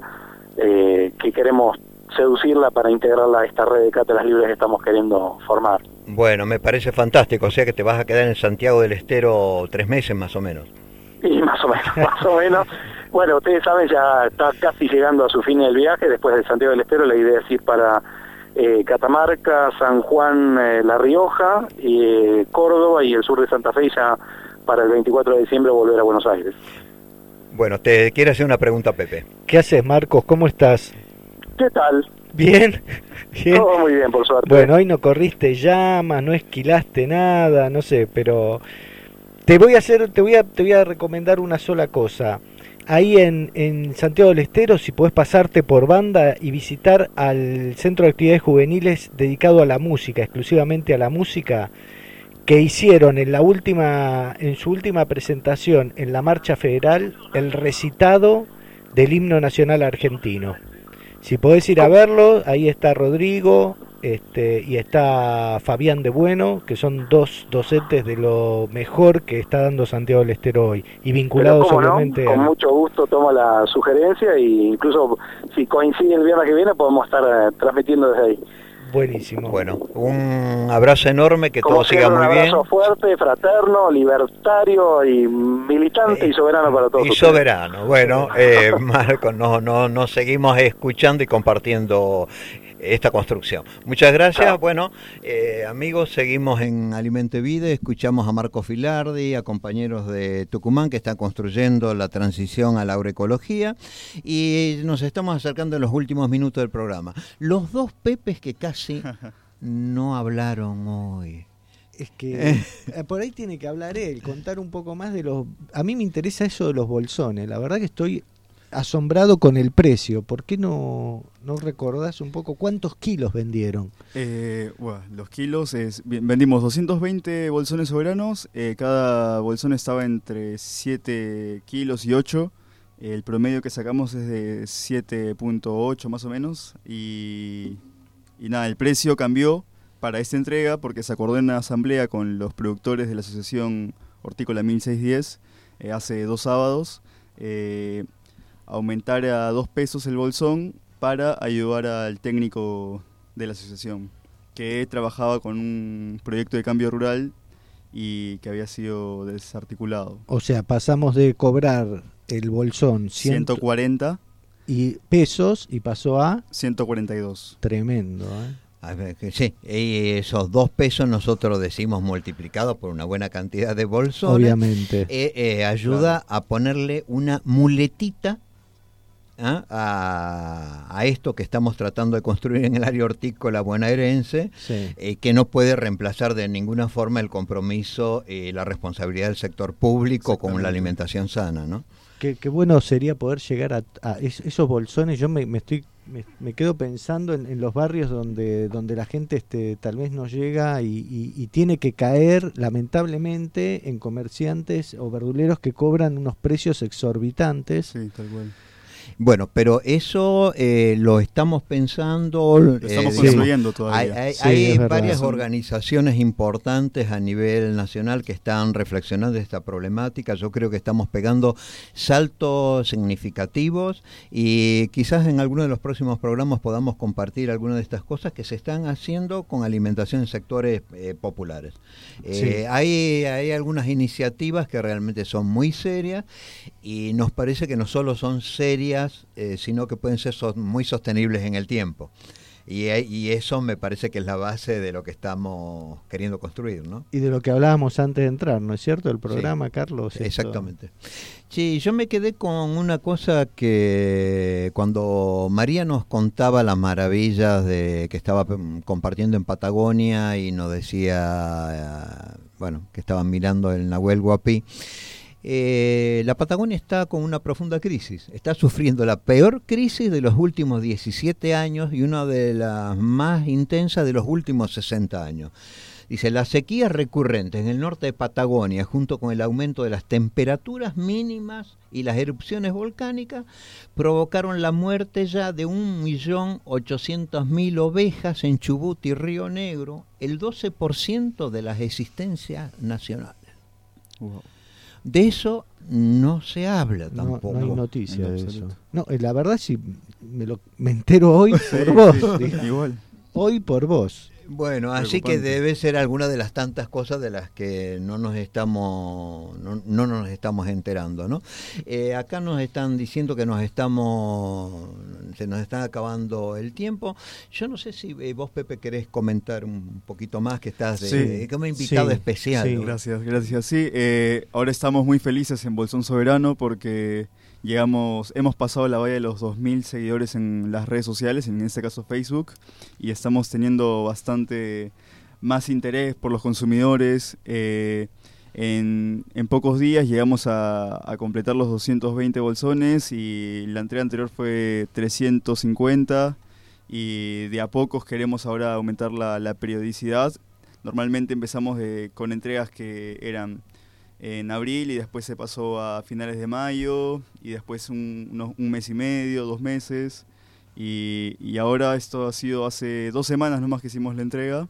eh, que queremos seducirla para integrarla a esta red de cátedras libres que estamos queriendo formar. Bueno, me parece fantástico, o sea que te vas a quedar en Santiago del Estero tres meses más o menos. Y más o menos, más o menos. Bueno, ustedes saben, ya está casi llegando a su fin el viaje. Después de Santiago del Estero, la idea es ir para eh, Catamarca, San Juan, eh, La Rioja, eh, Córdoba y el sur de Santa Fe, y ya para el veinticuatro de diciembre volver a Buenos Aires. Bueno, te quiero hacer una pregunta, Pepe. ¿Qué haces, Marcos? ¿Cómo estás? ¿Qué tal? ¿Bien? ¿Bien? Todo muy bien, por suerte. Bueno, hoy no corriste llamas, no esquilaste nada, no sé, pero te voy a hacer, te voy a, te voy a recomendar una sola cosa. Ahí en, en Santiago del Estero, si podés pasarte por Banda y visitar al Centro de Actividades Juveniles dedicado a la música, exclusivamente a la música, que hicieron en la última, en su última presentación en la Marcha Federal, el recitado del himno nacional argentino. Si podés ir a verlo, ahí está Rodrigo este, y está Fabián de Bueno, que son dos docentes de lo mejor que está dando Santiago del Estero hoy, y vinculados Pero, ¿cómo no? obviamente Con a... mucho gusto tomo la sugerencia, e incluso si coincide el viernes que viene podemos estar eh, transmitiendo desde ahí. Buenísimo. Bueno, un abrazo enorme, que Como todo siga siempre, muy un bien. abrazo fuerte, fraterno, libertario y militante y soberano para todos Y ustedes. soberano. Bueno, eh, Marco, no, no, nos seguimos escuchando y compartiendo esta construcción. Muchas gracias. Chao. Bueno, eh, amigos, seguimos en Alimente Vida, escuchamos a Marco Filardi, a compañeros de Tucumán que están construyendo la transición a la agroecología, y nos estamos acercando en los últimos minutos del programa. Los dos Pepes que casi no hablaron hoy. Es que eh, por ahí tiene que hablar él, contar un poco más de los... A mí me interesa eso de los bolsones, la verdad que estoy asombrado con el precio. ¿Por qué no, no recordás un poco cuántos kilos vendieron? Eh, bueno, los kilos, es, vendimos doscientos veinte bolsones soberanos, eh, cada bolsón estaba entre siete kilos y ocho, el promedio que sacamos es de siete punto ocho más o menos, y, y nada, el precio cambió para esta entrega porque se acordó en una asamblea con los productores de la Asociación Hortícola mil seiscientos diez eh, hace dos sábados, eh, aumentar a dos pesos el bolsón para ayudar al técnico de la asociación, que trabajaba con un proyecto de cambio rural y que había sido desarticulado. O sea, pasamos de cobrar el bolsón ciento cuarenta y pesos y pasó a ciento cuarenta y dos. Tremendo, ¿eh? A ver, que sí, y esos dos pesos nosotros decimos multiplicados por una buena cantidad de bolsones. Obviamente. Eh, eh, ayuda claro. a ponerle una muletita ¿eh? a, a esto que estamos tratando de construir en el área hortícola bonaerense, sí. eh, que no puede reemplazar de ninguna forma el compromiso y la responsabilidad del sector público con la alimentación sana, ¿no? Qué, qué bueno sería poder llegar a, a es, esos bolsones. Yo me, me estoy me, me quedo pensando en, en los barrios donde donde la gente este tal vez no llega y, y, y tiene que caer lamentablemente en comerciantes o verduleros que cobran unos precios exorbitantes. Sí, tal cual. Bueno, pero eso eh, lo estamos pensando. Lo estamos eh, construyendo digamos, todavía. Hay, hay, Sí, hay es verdad. varias organizaciones importantes a nivel nacional que están reflexionando de esta problemática. Yo creo que estamos pegando saltos significativos y quizás en alguno de los próximos programas podamos compartir algunas de estas cosas que se están haciendo con alimentación en sectores eh, populares. Eh, Sí. hay, hay algunas iniciativas que realmente son muy serias y nos parece que no solo son serias, Eh, sino que pueden ser so- muy sostenibles en el tiempo. Y, y eso me parece que es la base de lo que estamos queriendo construir, ¿no? Y de lo que hablábamos antes de entrar, ¿no es cierto? El programa, sí. Carlos. Esto... Exactamente. Sí, yo me quedé con una cosa que cuando María nos contaba las maravillas de que estaba compartiendo en Patagonia y nos decía, eh, bueno, que estaban mirando el Nahuel Huapi. Eh, la Patagonia está con una profunda crisis, está sufriendo la peor crisis de los últimos diecisiete años y una de las más intensas de los últimos sesenta años. Dice, las sequías recurrentes en el norte de Patagonia, junto con el aumento de las temperaturas mínimas y las erupciones volcánicas, provocaron la muerte ya de un millón ochocientas mil ovejas en Chubut y Río Negro, el doce por ciento de las existencias nacionales. Wow. De eso no se habla tampoco. No, no hay noticia en de absoluto. eso. No, eh, la verdad sí, me, lo, me entero hoy Sí, por vos. sí, digamos. igual. Hoy por vos. Bueno, así que Preocupante. debe ser alguna de las tantas cosas de las que no nos estamos no, no nos estamos enterando, ¿no? Eh, acá nos están diciendo que nos estamos se nos está acabando el tiempo. Yo no sé si eh, vos, Pepe, querés comentar un poquito más, que estás de, Sí. de- como invitado Sí, especial. sí. ¿no? Gracias, gracias. Sí, eh, ahora estamos muy felices en Bolsón Soberano porque llegamos, hemos pasado la valla de los dos mil seguidores en las redes sociales, en este caso Facebook, y estamos teniendo bastante más interés por los consumidores. Eh, en, en pocos días llegamos a, a completar los doscientos veinte bolsones y la entrega anterior fue trescientos cincuenta y de a pocos queremos ahora aumentar la, la periodicidad. Normalmente empezamos de, con entregas que eran en abril y después se pasó a finales de mayo y después un, unos- un mes y medio, dos meses y, y ahora esto ha sido hace dos semanas nomás que hicimos la entrega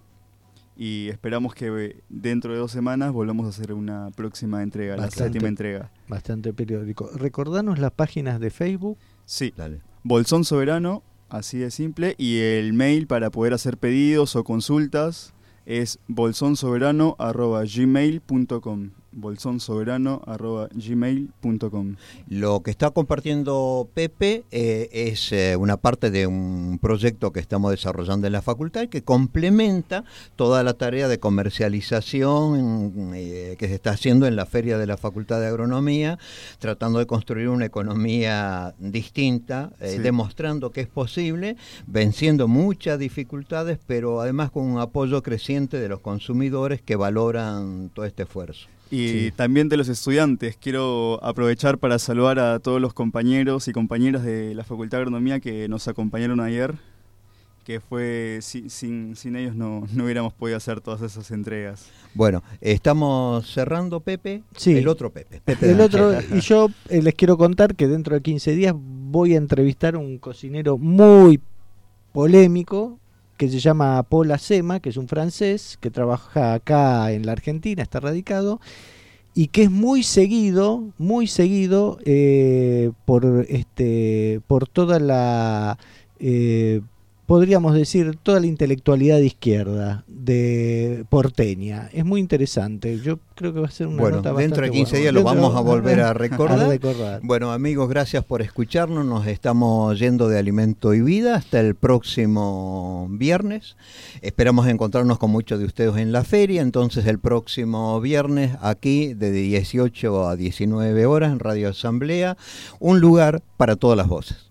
y esperamos que dentro de dos semanas volvamos a hacer una próxima entrega, Bastante. la séptima entrega. Bastante periódico. Recordanos las páginas de Facebook. Sí, Dale. Bolsón Soberano, así de simple, y el mail para poder hacer pedidos o consultas es bolsonsoberano arroba gmail punto com. bolsonsoberano arroba gmail punto com. Lo que está compartiendo Pepe eh, es eh, una parte de un proyecto que estamos desarrollando en la facultad que complementa toda la tarea de comercialización eh, que se está haciendo en la Feria de la Facultad de Agronomía, tratando de construir una economía distinta, eh, Sí. demostrando que es posible, venciendo muchas dificultades, pero además con un apoyo creciente de los consumidores que valoran todo este esfuerzo. Y Sí. también de los estudiantes, quiero aprovechar para saludar a todos los compañeros y compañeras de la Facultad de Agronomía que nos acompañaron ayer, que fue si- sin, sin ellos no, no hubiéramos podido hacer todas esas entregas. Bueno, estamos cerrando, Pepe. Sí. El otro Pepe. Pepe El D'Angelo. otro, y yo eh, les quiero contar que dentro de quince días voy a entrevistar a un cocinero muy polémico que se llama Paul Acema, que es un francés que trabaja acá en la Argentina, está radicado, y que es muy seguido, muy seguido eh, por este, por toda la eh, podríamos decir toda la intelectualidad de izquierda, de porteña. Es muy interesante. Yo creo que va a ser una Bueno, nota dentro de bastante quince buena. días lo Dentro- vamos a volver a recordar. a recordar. Bueno, amigos, gracias por escucharnos. Nos estamos yendo de Alimento y Vida hasta el próximo viernes. Esperamos encontrarnos con muchos de ustedes en la feria. Entonces, el próximo viernes, aquí de dieciocho a diecinueve horas en Radio Asamblea, un lugar para todas las voces.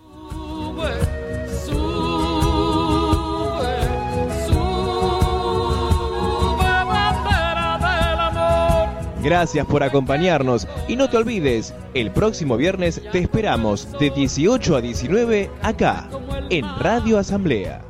Gracias por acompañarnos y no te olvides, el próximo viernes te esperamos de dieciocho a diecinueve acá, en Radio Asamblea.